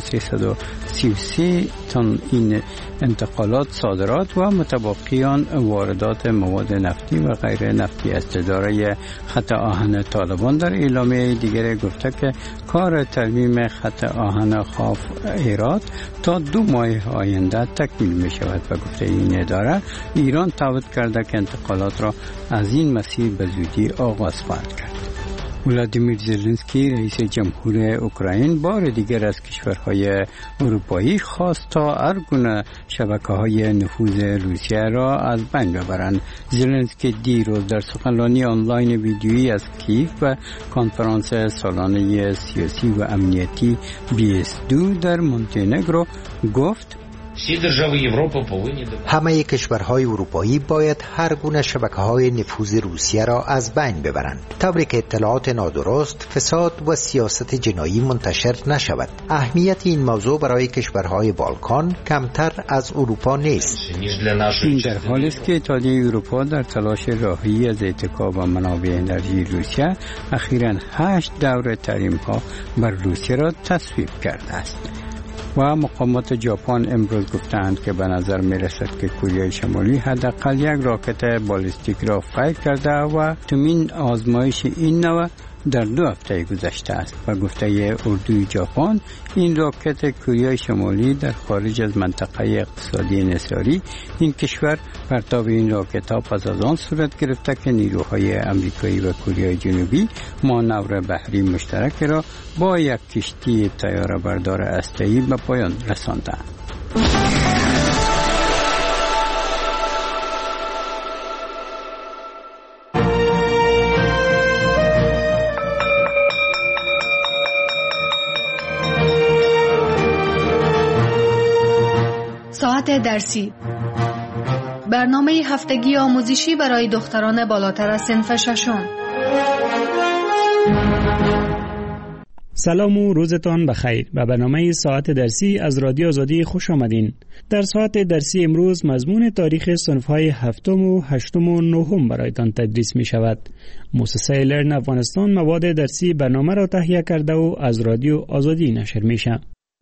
333 تن این انتقالات صادرات و متبقیان واردات مواد نفتی و غیر نفتی است. اداره خط آهن طالبان در اعلامیه دیگر گفته که کار ترمیم خط آهن خاف هرات تا 2 ماه آینده تکمیل می شود و گفته این اداره ایران تعهد کرده که انتقالات را از این مسیر به زودی آغاز خواهد کرد. ولادیمیر زلنسکی، رئیس جمهور اوکراین، بار دیگر از کشورهای اروپایی خواست تا هر گونه شبکه‌های نفوذ روسیه را از بین ببرند. زلنسکی دیروز در سخنرانی آنلاین ویدیویی از کیف و کنفرانس سالانه سیاسی و امنیتی BS2 در مونتنگرو گفت: همه کشورهای اروپایی باید هر گونه شبکه‌های نفوذ روسیه را از بین ببرند، طوری که اطلاعات نادرست، فساد و سیاست جنایی منتشر نشود. اهمیت این موضوع برای کشورهای بالکان کمتر از اروپا نیست. این در حالی است که اتحادیه اروپا در تلاش راهی از اتکا و منابع انرژی روسیه اخیراً 8 دور تحریم‌ها بر روسیه را تصویب کرده است. و مقامات ژاپن امروز گفتند که به نظر می رسد که کره شمالی حداقل یک راکت بالستیک را فیر کرده و تمین آزمایش این نوع در 2 هفته گذشته است. و گفته اردوی ژاپن، این راکت کره شمالی در خارج از منطقه اقتصادی انحصاری این کشور پرتاب این راکت ها پس از آن صورت گرفته که نیروهای امریکایی و کره جنوبی مانور بحری مشترک را با یک کشتی طیاره بردار هسته‌ای به پایان رساندند. ساعت درسی، برنامه هفتگی آموزشی برای دختران بالاتر از صنف 6. سلام و روزتان بخیر. به برنامه ساعت درسی از رادیو آزادی خوش آمدین. در ساعت درسی امروز مضمون تاریخ صنف‌های هفتم و هشتم و نهم برایتان تدریس می شود. مؤسسه لرن افغانستان مواد درسی برنامه را تهیه کرده و از رادیو آزادی نشر می شود.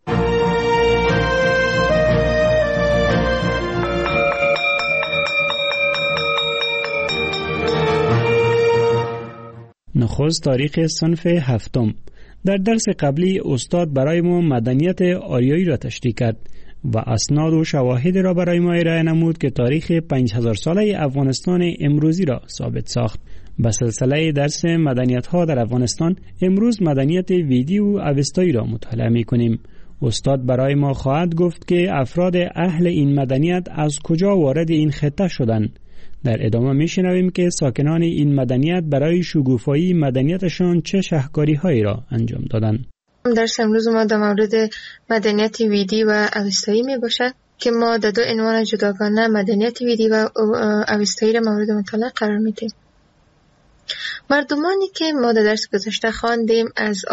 نخست تاریخ صنف هفتم. در درس قبلی استاد برای ما مدنیت آریایی را تشریح کرد و اسناد و شواهد را برای ما ارائه نمود که تاریخ 5000 ساله افغانستان امروزی را ثابت ساخت. به سلسله درس مدنیت ها در افغانستان امروز مدنیت ویدی و اوستایی را مطالعه می کنیم. استاد برای ما خواهد گفت که افراد اهل این مدنیت از کجا وارد این خطه شدند. در ادامه میشنویم که ساکنان این مدنیت برای شگوفایی مدنیتشان چه شهکاری‌هایی را انجام دادند. درس امروز ما در مورد مدنیت ویدی و اوستایی می باشد که ما در دو عنوان جداگانه مدنیت ویدی و اوستایی را مورد مطالعه قرار میدیم. مردمانی که ما در درس گذشته خواندیم از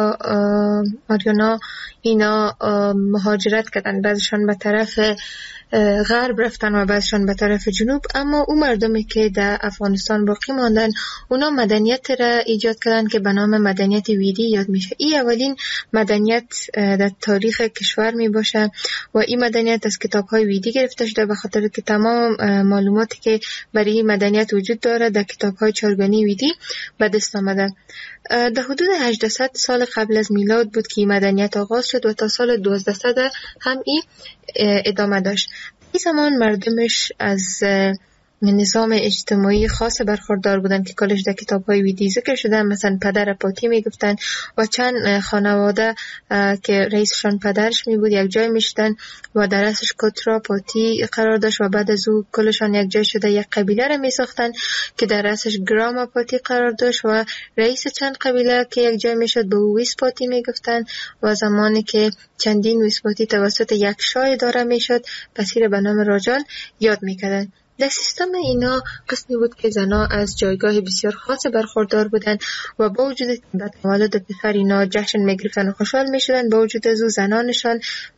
آریانا اینا مهاجرت کردن، بعضشان به طرف غرب رفتن و بعضشان به طرف جنوب، اما اون مردمی که در افغانستان باقی ماندن اونا مدنیت را ایجاد کردن که به نام مدنیت ویدی یاد میشه. این اولین مدنیت در تاریخ کشور می باشه و این مدنیت از کتاب های ویدی گرفته شده، به خاطر که تمام معلوماتی که برای این مدنیت وجود داره در کتاب های چارگانی ویدی به دست آمده. در حدود 800 سال قبل از میلاد بود که این مدنیت آغاز شد و تا سال 1200 هم این ادامه داشت. این زمان مردمش از نظام اجتماعی خاص برخوردار بودن که کلش در کتاب‌های ویدی ذکر شده. مثلا پدر پاتی میگفتن و چند خانواده که رئیسشان پدرش می بود یک جای میشدن و در رأسش کترا پاتی قرار داشت و بعد از او کلشان یک جای شده یک قبیله را میساختن که در رأسش گراما پاتی قرار داشت و رئیس چند قبیله که یک جای میشد به او ویس پاتی میگفتن و زمانی که چندین ویس پاتی توسط یک شاه اداره میشد پس به نام راجال یاد میکردن. در سیستم اینا قسمی بود که زنها از جایگاه بسیار خاص برخوردار بودند و با وجود به تولد پسر اینا جشن میگرفتن و خوشحال میشدن، با وجود از او زنانشان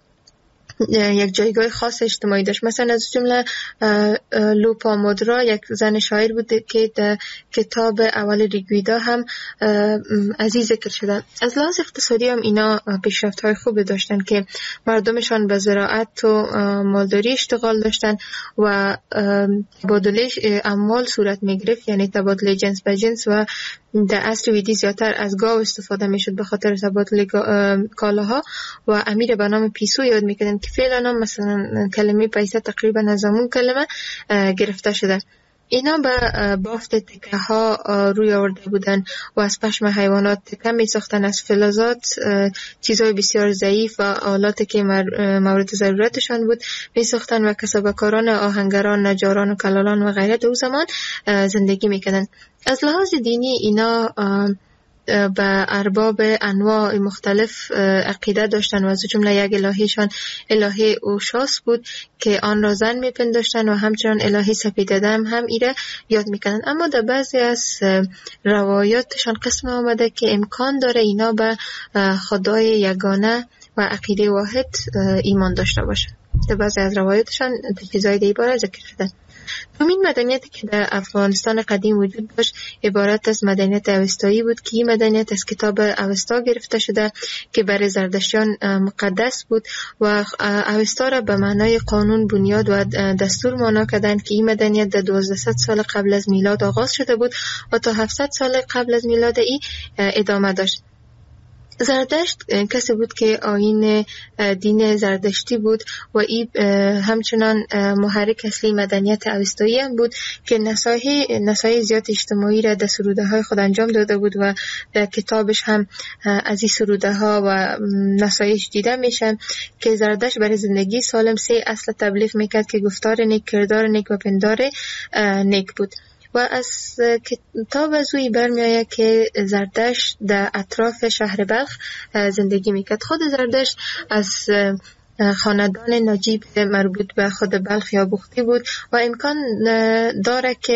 یک جایگاه خاص اجتماعی داشت. مثلا از جمله لوپامودرا یک زن شاعر بود که در کتاب اول ریگویدا هم از این ذکر شده. از لحاظ اقتصادی هم اینا پیشرفت‌های خوب داشتن که مردمشان به زراعت و مالداری اشتغال داشتن و تبادله اموال صورت میگرفت، یعنی تبادله جنس به جنس، و در عصر ویدی زیادتر از گاو استفاده میشد به خاطر تبادل کالاها و امیر به نام پیسو یاد میکردن که فعلا مثلا کلمه پیسه تقریبا از همون کلمه گرفته شده. اینا به بافت تکه ها روی آورده بودن و از پشم حیوانات تکه می ساختن، از فلزات چیزهای بسیار ضعیف و آلاتی که مورد ضرورتشان بود می ساختن و کسبکاران آهنگران، نجاران و کلالان و غیره در زمان زندگی می کردن. از لحاظ دینی اینا به ارباب انواع مختلف عقیده داشتن و از جمله یک الهیشان الهه اوشاس بود که آن را زن میپنداشتن و همچنان الهه سپیددم هم ایره یاد میکنن. اما در بعضی از روایاتشان قسم آمده که امکان داره اینا به خدای یگانه و عقیده واحد ایمان داشته باشه. در بعضی از روایاتشان چیزهای دیگه باره ذکر شده. دومین مدنیتی که در افغانستان قدیم وجود داشت عبارت از مدنیت اوستایی بود که این مدنیت از کتاب اوستا گرفته شده که برای زردشتیان مقدس بود و اوستا را به معنای قانون، بنیاد و دستور معنا کردند که این مدنیت در 1200 سال قبل از میلاد آغاز شده بود و تا 700 سال قبل از میلاد ای ادامه داشت. زردشت کسی بود که آیین دین زردشتی بود و این همچنان محرک اصلی مدنیت اوستایی هم بود که نصایح زیاد اجتماعی را در سروده های خود انجام داده بود و در کتابش هم از این سروده ها و نصایح دیده میشن که زردشت برای زندگی سالم 3 اصل تبلیغ میکرد که گفتار نیک، کردار نیک و پندار نیک بود. و از کتاب از اوی برمی آید که زردشت در اطراف شهر بلخ زندگی میکرد. خود زردشت از خاندان نجیب مربوط به خود بلخ یا بختی بود و امکان داره که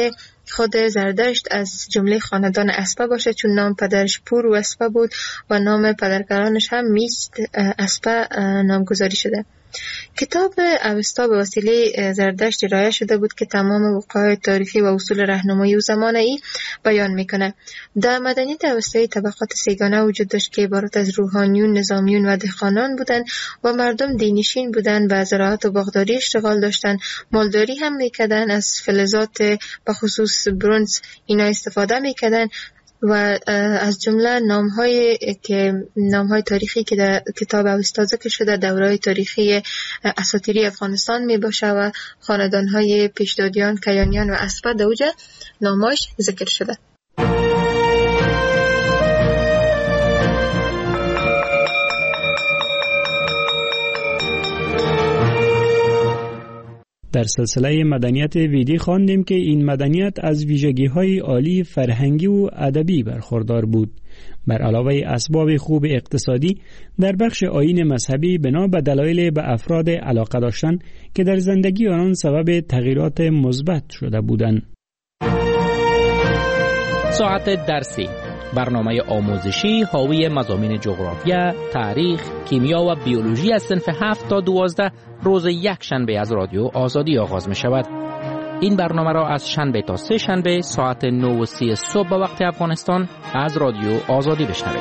خود زردشت از جمله خاندان اسپه باشه، چون نام پدرش پور و اسپه بود و نام پدرکلانش هم میست اسپه نامگذاری شده. کتاب اوستا به وسیله زردشت ارائه شده بود که تمام وقایع تاریخی و اصول راهنمایی و زمانه‌ای بیان میکنه. در مدنیت اوستایی طبقات سیگانه وجود داشت که عبارت از روحانیون، نظامیون و دهقانان بودند و مردم دینشین بودند و زراعت و باغداری اشتغال داشتند. مالداری هم میکردند، از فلزات به خصوص برنز اینا استفاده میکردند و از جمله نام‌های تاریخی که در کتاب اوستا ذکر شده دوره‌های تاریخی اساطیری افغانستان میباشه و خاندان‌های پیشدادیان، کیانیان و اسپه در اوج نام‌هاش ذکر شده. در سلسله مدنیت ویدی خواندیم که این مدنیت از ویژگی‌های عالی فرهنگی و ادبی برخوردار بود. بر علاوه اسباب خوب اقتصادی، در بخش آیین مذهبی بنا به دلایل به افراد علاقه داشتن که در زندگی آنان سبب تغییرات مثبت شده بودند. ساعت درسی، برنامه آموزشی حاوی مضامین جغرافیا، تاریخ، کیمیا و بیولوژی از صنف 7 تا 12 روز یک شنبه از رادیو آزادی آغاز می شود. این برنامه را از شنبه تا سه شنبه ساعت 9:30 صبح به وقت افغانستان از رادیو آزادی بشنوید.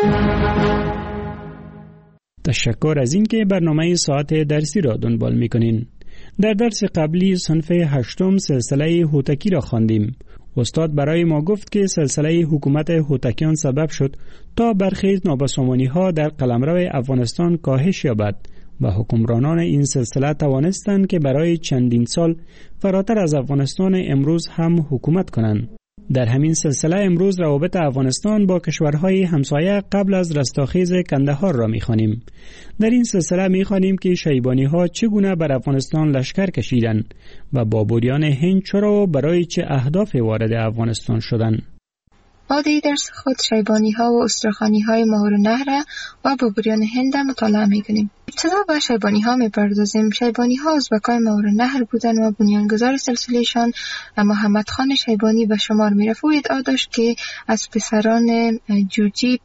تشکر از این که برنامه ساعت درسی را دنبال می کنین. در درس قبلی صنف 8 سلسله هوتکی را خواندیم. استاد برای ما گفت که سلسله حکومت هوتکیان سبب شد تا برخی نابسامانی‌ها در قلمرو افغانستان کاهش یابد و حکمرانان این سلسله توانستند که برای چندین سال فراتر از افغانستان امروز هم حکومت کنند. در همین سلسله امروز روابط افغانستان با کشورهای همسایه قبل از رستاخیز کندهار را می‌خوانیم. در این سلسله می‌خوانیم که شیبانی‌ها چگونه بر افغانستان لشکر کشیدند و بابریان هند چرا و برای چه اهدافی وارد افغانستان شدند. ما در درس خود شیبانی‌ها و استرخانی‌های ماورالنهر و بابریان هند مطالعه می‌کنیم. ابتدا به شیبانی‌ها می‌پردازیم. شیبانی‌ها ازبکای ماورالنهر بودند و بنیانگذار سلسله‌شان محمد خان شیبانی به شمار می‌رفت. او ادعا داشت که از پسران جوجیب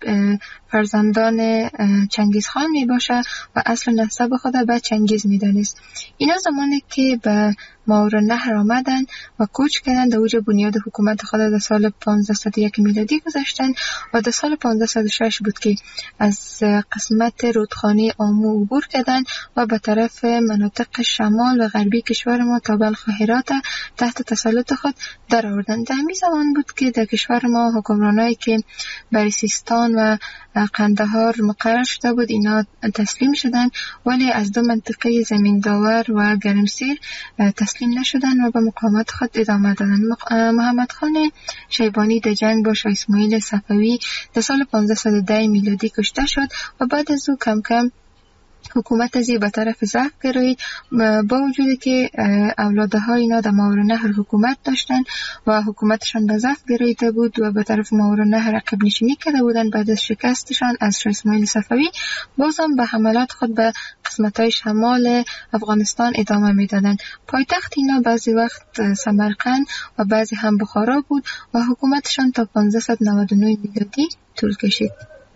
فرزندان چنگیز خان میباشه و اصل نسب خود به چنگیز میدانست. اینا زمانی که به ماورالنهر آمدن و کوچ کردن در اوج بنیاد حکومت خود در سال 1501 میلادی گذاشتن و در سال 1506 بود که از قسمت رودخانه آمو عبور کردن و به طرف مناطق شمال و غربی کشور ما تا بلخ و هرات تحت تسلط خود در آوردن. در همین زمان بود که در کشور ما حکمرانایی که بر سیستان و قندهار مقرر شده بود اینا تسلیم شدن، ولی از دو منطقه زمین داور و گرمسیر تسلیم نشدن و به مقاومت خود ادامه دادن. محمد خان شیبانی در جنگ با شاه اسماعیل صفوی در سال 1510 میلادی کشته شد و بعد از او کم کم حکومت ازی به طرف ضعف گرایید، با وجودی که اولادهای اینا در ماورالنهر حکومت داشتن و حکومتشان به ضعف گراییده بود و به طرف ماورالنهر عقب نشینی کرده بودن. بعد از شکستشان از شاه اسماعیل صفوی بازم به حملات خود به قسمت‌های شمال افغانستان ادامه میدادند. پایتخت اینا بعضی وقت سمرقند و بعضی هم بخارا بود و حکومتشان تا 1599 میلادی طول کشید.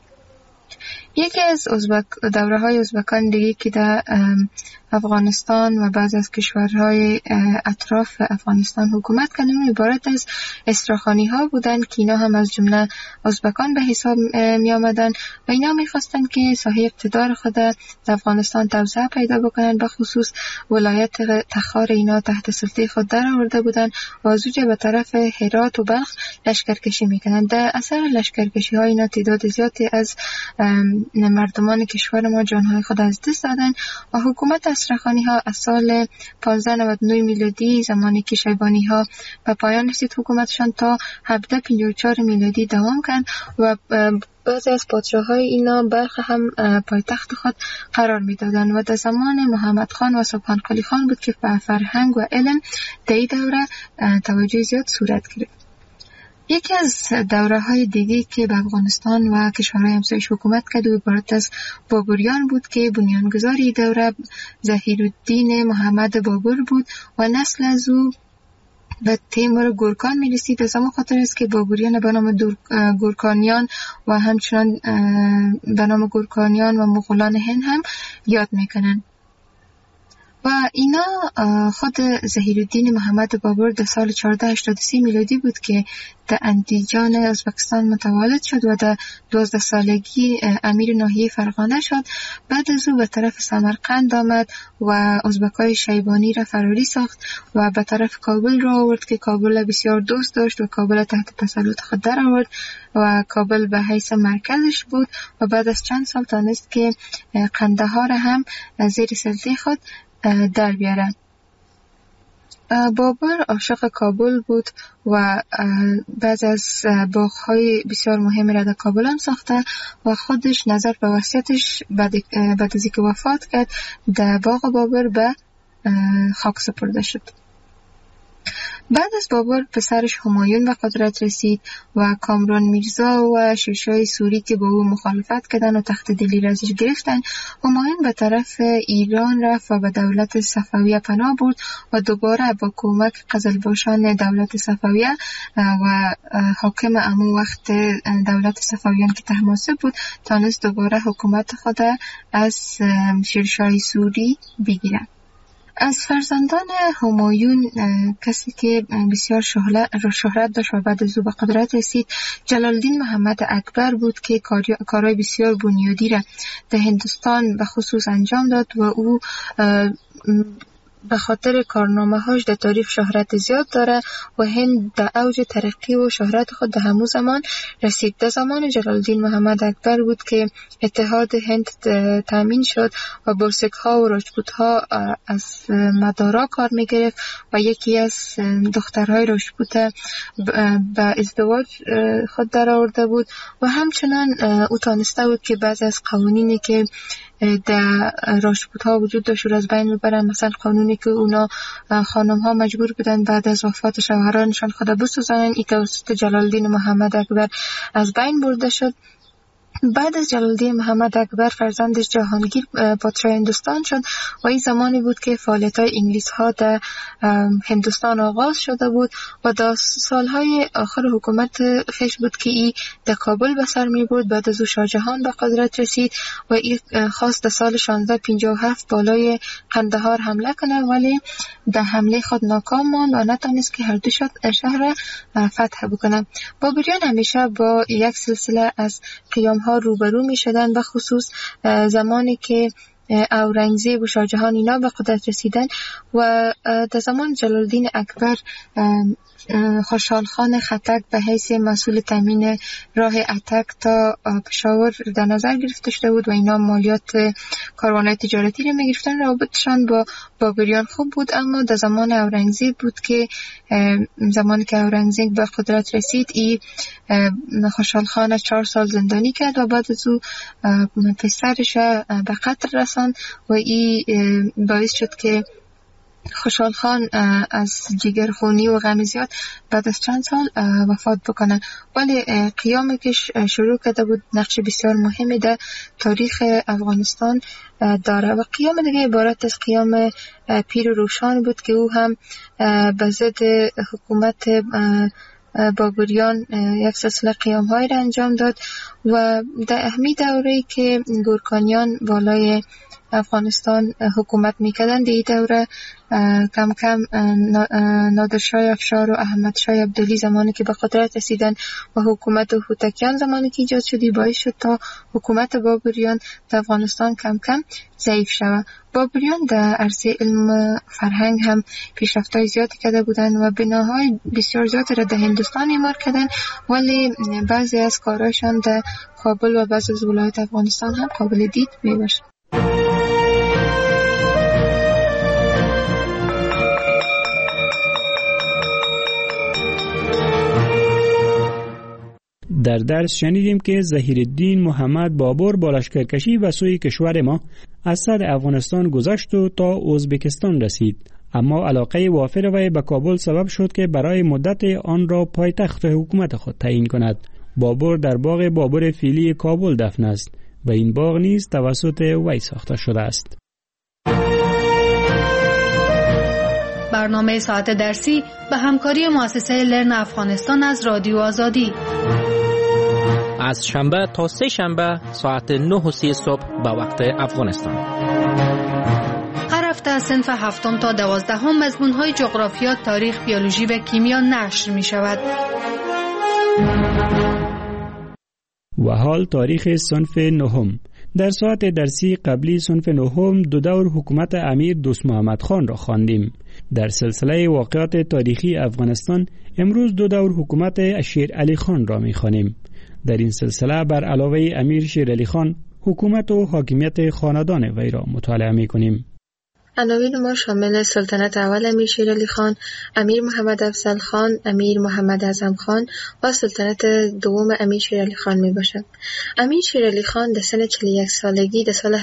یکی از دوره‌های ازبکان دیگه که در افغانستان و بعض از کشورهای اطراف افغانستان حکومت کردن عبارت از استراخانی‌ها بودند که اینا هم از جمله ازبکان به حساب می آمدن و اینا می خواستند که ساحه اقتدار خود در افغانستان توسعه پیدا بکنن. به خصوص ولایت تخار اینا تحت سلطه خود در آورده بودند و از اونجا به طرف هرات و بلخ لشکرکشی میکنند. در اثر لشکرکشی ها اینا تعداد زیادی از مردمان کشور ما جانهای خود از دست دادن و حکومت استراخانی ها از سال 1599 میلادی زمانی که شیبانی ها به پایان رسید حکومتشان تا 1754 میلادی دوام کرد و بعضی از پادشاه‌های اینا بلخ هم پایتخت خود قرار می‌دادند و در زمان محمد خان و سبحان قلی خان بود که به فرهنگ و علم در این دوره توجه زیاد صورت گرفت. یکی از دوره‌های دیگه که به افغانستان و کشورهای همسایش حکومت کرد و عبارت از بابریان بود که بنیانگذار دوره ظهیرالدین محمد بابر بود و نسل از او به تیمور گورکان میرسید. از همون خاطر است که بابریان به نام گورکانیان و همچنان به نام گورکانیان و مغولان هند هم یاد میکنن. و اینا خود ظهیرالدین محمد بابر در سال 1483 میلادی بود که در اندیجان ازبکستان متولد شد و در 12 سالگی امیر ناحیه فرغانه شد. بعد از او به طرف سمرقند آمد و ازبکای شیبانی را فراری ساخت و به طرف کابل را آورد که کابل بسیار دوست داشت و کابل تحت تسلط خود در آورد و کابل به حیث مرکزش بود و بعد از چند سال تانست که قندهار هم زیر سلطه خود در بیاره. بابر عاشق کابل بود و بعض از باغ‌های بسیار مهم را در کابل هم ساخته و خودش نظر به وصیتش بعد از اینکه وفات کرد در باغ بابر به خاک سپرده شد. بعد از بابر پسرش همایون به قدرت رسید و کامران میرزا و شیرشاه سوری که با او مخالفت کردن و تخت دلی را ازش گرفتن. همایون به طرف ایران رفت و به دولت صفویه پناه برد و دوباره با کمک قزلباشان دولت صفویه و حاکم امو وقت دولت صفویان که طهماسب بود تانست دوباره حکومت خود از شیرشاه سوری بگیرد. از فرزندان همایون کسی که بسیار شهرت داشت و بعد از او به قدرت رسید جلالالدین محمد اکبر بود که کارهای بسیار بنیادی را در هندوستان به خصوص انجام داد و او به خاطر کارنامه‌هاش در تاریخ شهرت زیاد داره و هند در اوج ترقی و شهرت خود در همون زمان رسید. در زمان جلالالدین محمد اکبر بود که اتحاد هند تامین شد و بلسک‌ها و راجپوت‌ها از مدارا کار می‌گرفت و یکی از دخترهای راجپوت به ازدواج خود در آورده بود و همچنان او تانسته بود که بعضی از قوانینی که در راجپوت ها وجود داشت رو از بین ببرن. مثلا قانونی که اونا خانم ها مجبور بودن بعد از وفات شوهرانشان خود بسوزانن، این توسط جلالالدین محمد اکبر از بین برده شد. بعد از جلالالدین محمد اکبر فرزندش جهانگیر پادشاه هندوستان شد و این زمانی بود که فعالیت‌های انگلیس ها در هندوستان آغاز شده بود و در سالهای آخر حکومت خیش بود که این در کابل به سر می برد. بعد از او شاه جهان به قدرت رسید و این خواست در سال 1657 بالای قندهار حمله کنه ولی در حمله خود ناکام ماند و نتونست که هر دو شهر فتح بکنه. بابریان همیشه با یک سلسله از قیام روبرو می شدن و خصوص زمانی که اورنگزیب و شاه جهان اینا به قدرت رسیدن و در زمان جلالالدین اکبر خوشحال خان خټک به حیث مسئول تامین راه اتک تا پشاور در نظر گرفته شده بود و اینا مالیات کاروان‌های تجارتی رو می‌گرفتن. رابطشان با بابریان خوب بود، اما در زمان اورنگزیب بود که زمانی که اورنگزیب به قدرت رسید این خوشحال خان 4 سال زندانی کرد و بعد از او پسرش به قتل رساند و این باعث شد که خوشحال خان از جگرخونی و غم زیاد بعد از چند سال وفات بکنه. ولی قیامی که شروع کرده بود نقش بسیار مهمی در تاریخ افغانستان داره و قیام دیگه عبارت از قیام پیر و روشان بود که او هم به ضد حکومت بابریان یک سلسله قیام های را انجام داد و در اهمی دوره‌ای که گورکانیان بالای افغانستان حکومت میکردن در این دوره کم کم نادرشاه افشار و احمد شاه عبدالی زمانی که به قدرت رسیدن و حکومت هوتکیان زمانی که ایجاد شدی باعث شد تا حکومت بابریان در افغانستان کم کم ضعیف شود. بابریان در عرصه علم فرهنگ هم پیشرفت‌های زیادی کرده بودند و بناهای بسیار زیادی را در هندوستان اعمار کردند، ولی بعضی از کارهایشان در کابل و بعضی از ولایات افغانستان هم قابل دید میباشد. در درس شنیدیم که ظهیرالدین محمد بابر با لشکرکشی به سوی کشور ما از صد افغانستان گذشت و تا ازبکستان رسید، اما علاقه وافر وی به کابل سبب شد که برای مدت آن را پایتخت حکومت خود تعیین کند. بابر در باغ بابر فیلی کابل دفن است و این باغ نیز توسط وی ساخته شده است. به برنامه ساعت درسی به همکاری مؤسسه لرن افغانستان از رادیو آزادی. از شنبه تا سه شنبه ساعت 9:30 صبح به وقت افغانستان. هر هفته از صنف 7 تا 12 مضمون‌های جغرافیا، تاریخ، بیولوژی و کیمیا نشر می شود. و حال تاریخ صنف 9. در ساعت درسی قبلی صنف 9 دو دور حکومت امیر دوست محمد خان را خواندیم. در سلسله واقعات تاریخی افغانستان امروز دو دور حکومت شیر علی خان را می خوانیم. در این سلسله بر علاوه امیر شیر علی خان حکومت و حاکمیت خاندان وی را مطالعه می کنیم. عناوین ما شامل سلطنت اول امیر شیر علی خان، امیر محمد افضل خان، امیر محمد اعظم خان و سلطنت دوم امیر شیر علی خان می باشد. امیر شیر علی خان در سن 41 سالگی در سال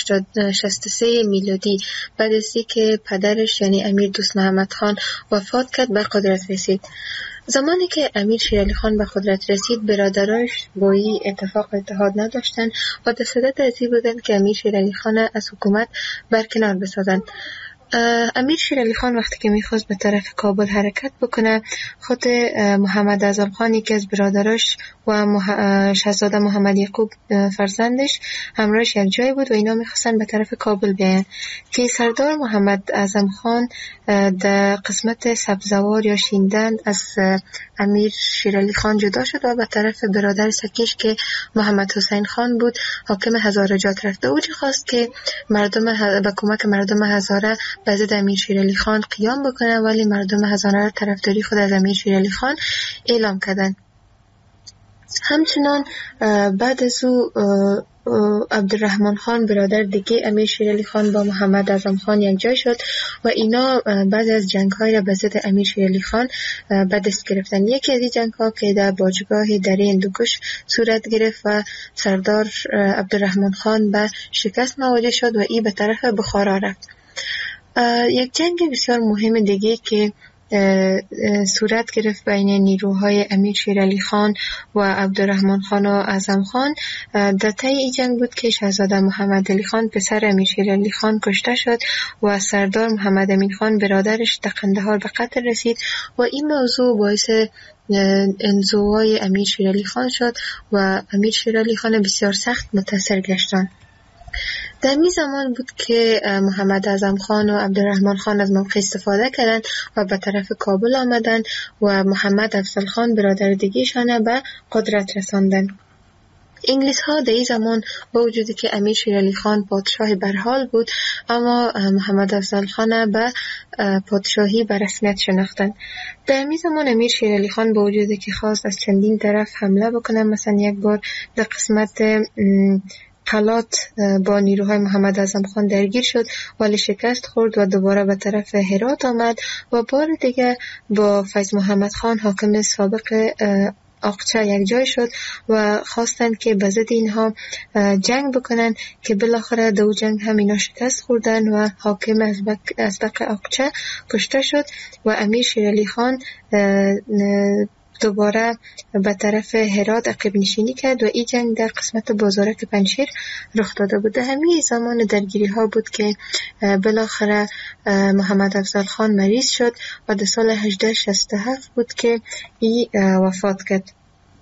1863 میلادی بعد از اینکه پدرش یعنی امیر دوست محمد خان وفات کرد به قدرت رسید. زمانی که امیر شیر علی خان به قدرت رسید، برادرایش با این اتحاد نداشتند و در صدد از این بودند که امیر شیر علی خان از حکومت برکنار بسازند. امیر شیر علی خان وقتی که میخواست به طرف کابل حرکت بکنه، خود محمد اعظم خان یکی از برادراش و شاهزاده محمد یعقوب فرزندش همراهش یک جای بود و اینا میخواستن به طرف کابل بیاین که سردار محمد اعظم خان در قسمت سبزوار یا شیندند از امیر شیر علی خان جدا شد و به طرف برادر سکیش که محمد حسین خان بود حاکم هزاره جات رفت. او خواست که مردم به کمک مردم هزاره به ضد امیر شیر علی خان قیام بکنه، ولی مردم هزاره طرفداری خود از امیر شیر علی خان اعلام کردند. همچنان بعد از او عبدالرحمن خان برادر دیگه امیر شیر علی خان با محمد اعظم خان یک جای شد و اینا بعد از جنگ‌های را به ضد امیر شیر علی خان به دست گرفتن. یکی از این جنگ‌ها که در باجگاه دره هندوکش صورت گرفت و سردار عبدالرحمن خان به شکست مواجه شد و این به طرف بخارا رفت. یک جنگ بسیار مهم دیگه که صورت گرفت بین نیروهای امیر شیر علی خان و عبدالرحمن خان و اعظم خان در طی این جنگ بود که شاهزاده محمد علی خان پسر امیر شیر علی خان کشته شد و سردار محمد امین خان برادرش در قندهار به قتل رسید و این موضوع باعث انزوای امیر شیر علی خان شد و امیر شیر علی خان بسیار سخت متاثر گشتند. در این زمان بود که محمد اعظم خان و عبدالرحمن خان از موقع استفاده کردند و به طرف کابل آمدند و محمد افضل خان برادر دیگه‌شان به قدرت رساندند. انگلیس ها در این زمان با وجودی که امیر شیر علی خان پادشاه برحال بود، اما محمد افضل خان به پادشاهی به رسمیت شناختند. در این زمان امیر شیر علی خان با وجودی که خواست از چندین طرف حمله بکنه، مثلا یک بار در قسمت قلات با نیروهای محمد اعظم خان درگیر شد ولی شکست خورد و دوباره به طرف هرات آمد و بار دیگه با فیض محمد خان حاکم سابق آقچه یک جای شد و خواستند که به ضد اینها جنگ بکنن که بالاخره دو جنگ هم اینا شکست خوردن و حاکم ازبق آقچه کشته شد و امیر شیر علی خان دوباره به طرف هرات عقب نشینی کرد و این جنگ در قسمت بازارک پنجشیر رخ داده بود. همین زمان درگیری ها بود که بالاخره محمد افضل خان مریض شد و در سال 1867 بود که این وفات کرد.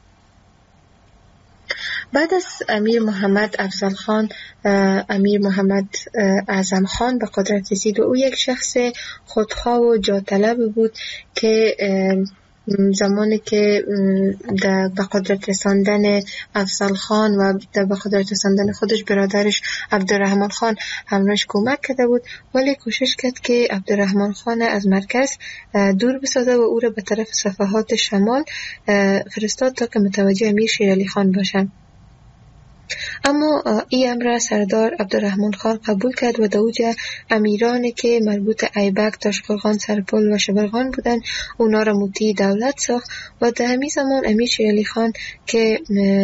بعد از امیر محمد افضل خان امیر محمد اعظم خان به قدرت رسید و او یک شخص خودخواه و جاطلب بود که زمانی که به قدرت رساندن افضل خان و به قدرت رساندن خودش برادرش عبدالرحمن خان همراهش کمک کرده بود، ولی کوشش کرد که عبدالرحمن خان از مرکز دور بسازه و او را به طرف صفحات شمال فرستاد تا که متوجه امیر شیر علی خان باشند. اما این امر سردار عبدالرحمن خان قبول کرد و دوجه امیرانی که مربوط ایبک، تاشقرغان، سرپل و شبرغان بودند اونا را مطیع دولت ساخت و در همین زمان امیر شیر علی خان که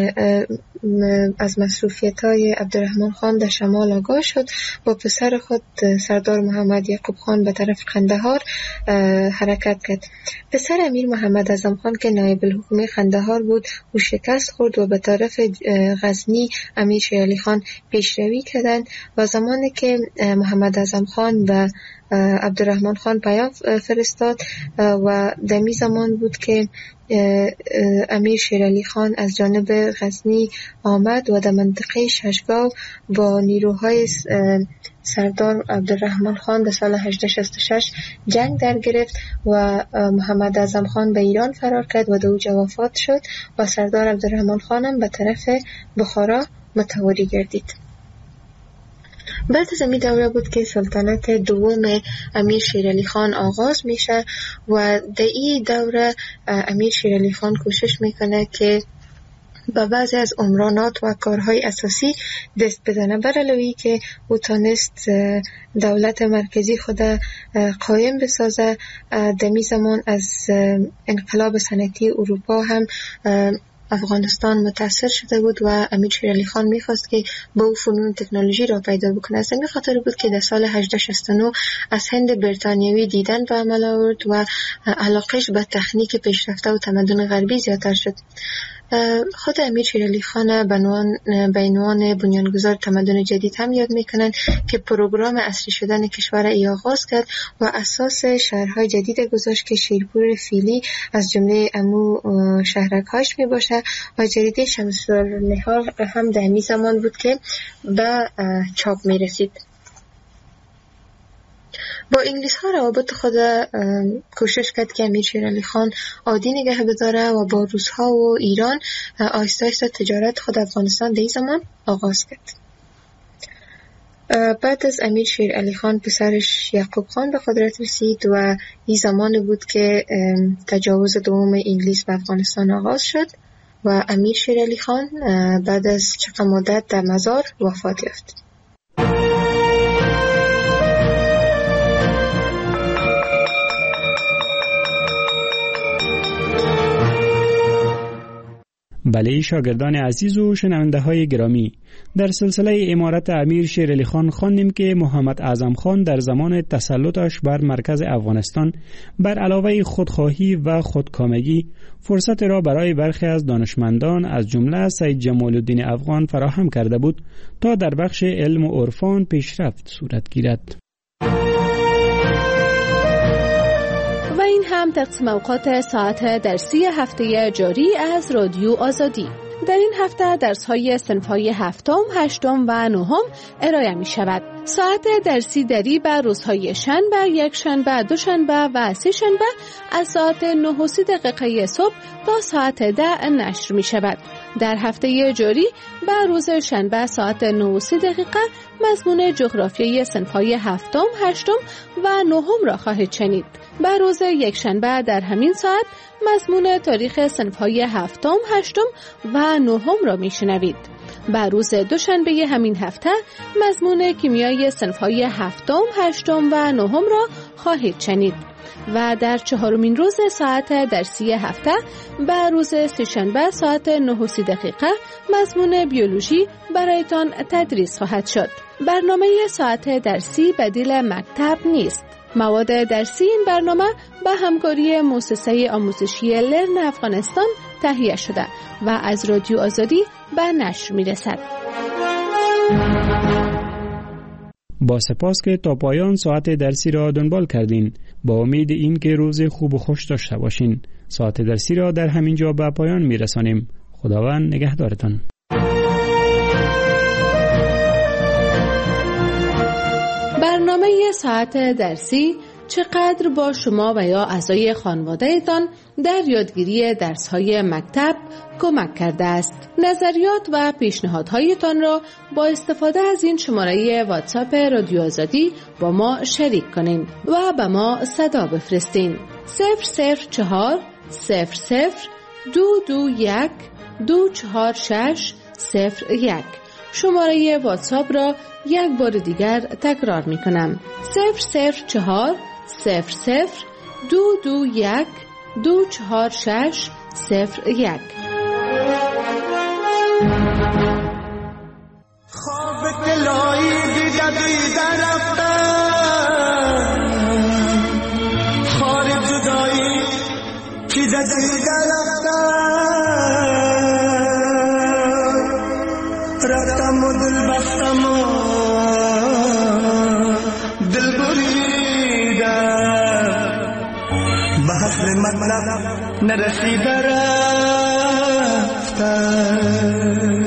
از مصروفیت‌های عبدالرحمن خان در شمال آگاه شد با پسر خود سردار محمد یعقوب خان به طرف قندهار حرکت کرد. پسر امیر محمد اعظم خان که نایب الحکومه قندهار بود او شکست خورد و به طرف غزنی امیر شیر علی خان پیشروی کردند و زمانی که محمد اعظم خان به عبدالرحمن خان پیام فرستاد و دمی زمان بود که امیر شیرعلی خان از جانب غزنی آمد و در منطقه ششگاو با نیروهای سردار عبدالرحمن خان در سال 1866 جنگ در گرفت و محمد اعظم خان به ایران فرار کرد و در اوجا وفات شد و سردار عبدالرحمن خانم به طرف بخارا متواری گردید. بعد از این دوره بود که سلطنت دوم امیر شیرعلی خان آغاز میشه و در این دوره امیر شیرعلی خان کوشش میکنه که با بعضی از عمرانات و کارهای اساسی دست بزنه، بر علاوه که او تانست دولت مرکزی خود قایم بسازه. دمی زمان از انقلاب صنعتی اروپا هم افغانستان متاثر شده بود و امیر شیرعلی خان میخواست که با او فنون تکنولوژی را پیدا بکنه. از همین خاطر بود که در سال 1869 از هند بریتانیوی دیدن به عمل آورد و علاقش به تکنیک پیشرفته و تمدن غربی زیادتر شد. خود امیر شیرعلی خان به عنوان بنیانگذار تمدن جدید هم یاد میکنن که پروگرام عصری شدن کشور ای آغاز کرد و اساس شهرهای جدید گذاشت که شیرپور فیلی از جمله امو شهرک‌هاش می باشه و جریده شمس النهار هم در همین زمان بود که به چاپ می رسید. با انگلیس ها روابط خود کوشش کرد که امیر شیرعلی خان عادی نگه بداره و با روس ها و ایران آهسته آهسته تجارت خود افغانستان در این زمان آغاز کرد. بعد از امیر شیرعلی خان پسرش یعقوب خان به قدرت رسید و این زمان بود که تجاوز دوم انگلیس به افغانستان آغاز شد و امیر شیرعلی خان بعد از چند مدت در مزار وفات یافت. بله شاگردان عزیز و شنونده های گرامی، در سلسله امارت امیر شیرعلی خان خواندیم که محمد اعظم خان در زمان تسلطش بر مرکز افغانستان بر علاوه خودخواهی و خودکامگی فرصت را برای برخی از دانشمندان از جمله سید جمال الدین افغان فراهم کرده بود تا در بخش علم و عرفان پیشرفت صورت گیرد. و این هم تقسیم اوقات ساعت درسی هفته جاری از رادیو آزادی. در این هفته درس‌های صنف‌های هفتم، هشتم و نهم ارائه می‌شود. ساعت درسی دری بر روزهای شنبه، یکشنبه، دوشنبه و سه‌شنبه از ساعت 9:30 صبح تا ساعت 10 نشر می‌شود. در هفته جاری بر روز شنبه ساعت 9:30 مضمون جغرافیای صنف‌های هفتم، هشتم و نهم را خواهید شنید. بر روز یکشنبه در همین ساعت مضمون تاریخ صنف‌های هفتم، هشتم و نهم را میشنوید. بر روز دوشنبه همین هفته مضمون کیمیای صنف‌های هفتم، هشتم و نهم را خواهید شنید. و در چهارمین روز ساعت درسی هفته بر روز سه‌شنبه ساعت 9:30 مضمون بیولوژی برایتان تدریس خواهد شد. برنامه ساعت درسی بدیل مکتب نیست. مواد درسی این برنامه به همکاری مؤسسه آموزشی لرن افغانستان تهیه شده و از رادیو آزادی به نشر می‌رسد. با سپاس که تا پایان ساعت درسی را دنبال کردین. با امید این که روز خوب و خوش داشته باشین. ساعت درسی را در همین جا به پایان می‌رسانیم. خداوند نگهدارتان. برنامه ساعت درسی چقدر با شما و یا اعضای خانواده‌تان در یادگیری درس‌های مکتب کمک کرده است. نظریات و پیشنهادهایتان را با استفاده از این شماره واتساپ رادیو آزادی با ما شریک کنین و به ما صدا بفرستین. 004 00 221 246 01. شماره واتساپ را یک بار دیگر تکرار می کنم. 004 00 221 246 01. خواب دلایی دیده رفتم، خار جدایی که دیده رفتم و دل بستم و دل بری اصل مطلب نرسیده رفتم.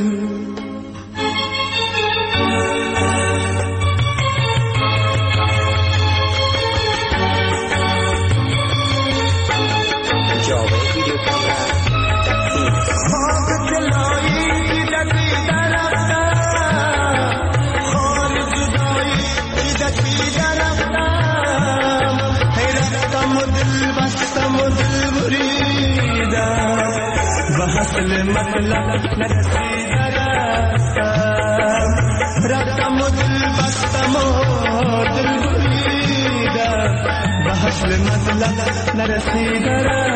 اصل مطلب نرسیده رفتم، رفتم و دل بستم و دل بریده، به اصل مطلب نرسیده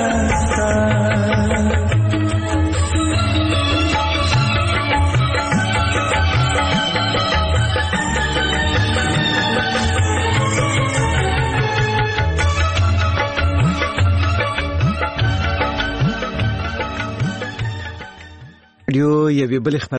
رفتم. رادیو یوې بلې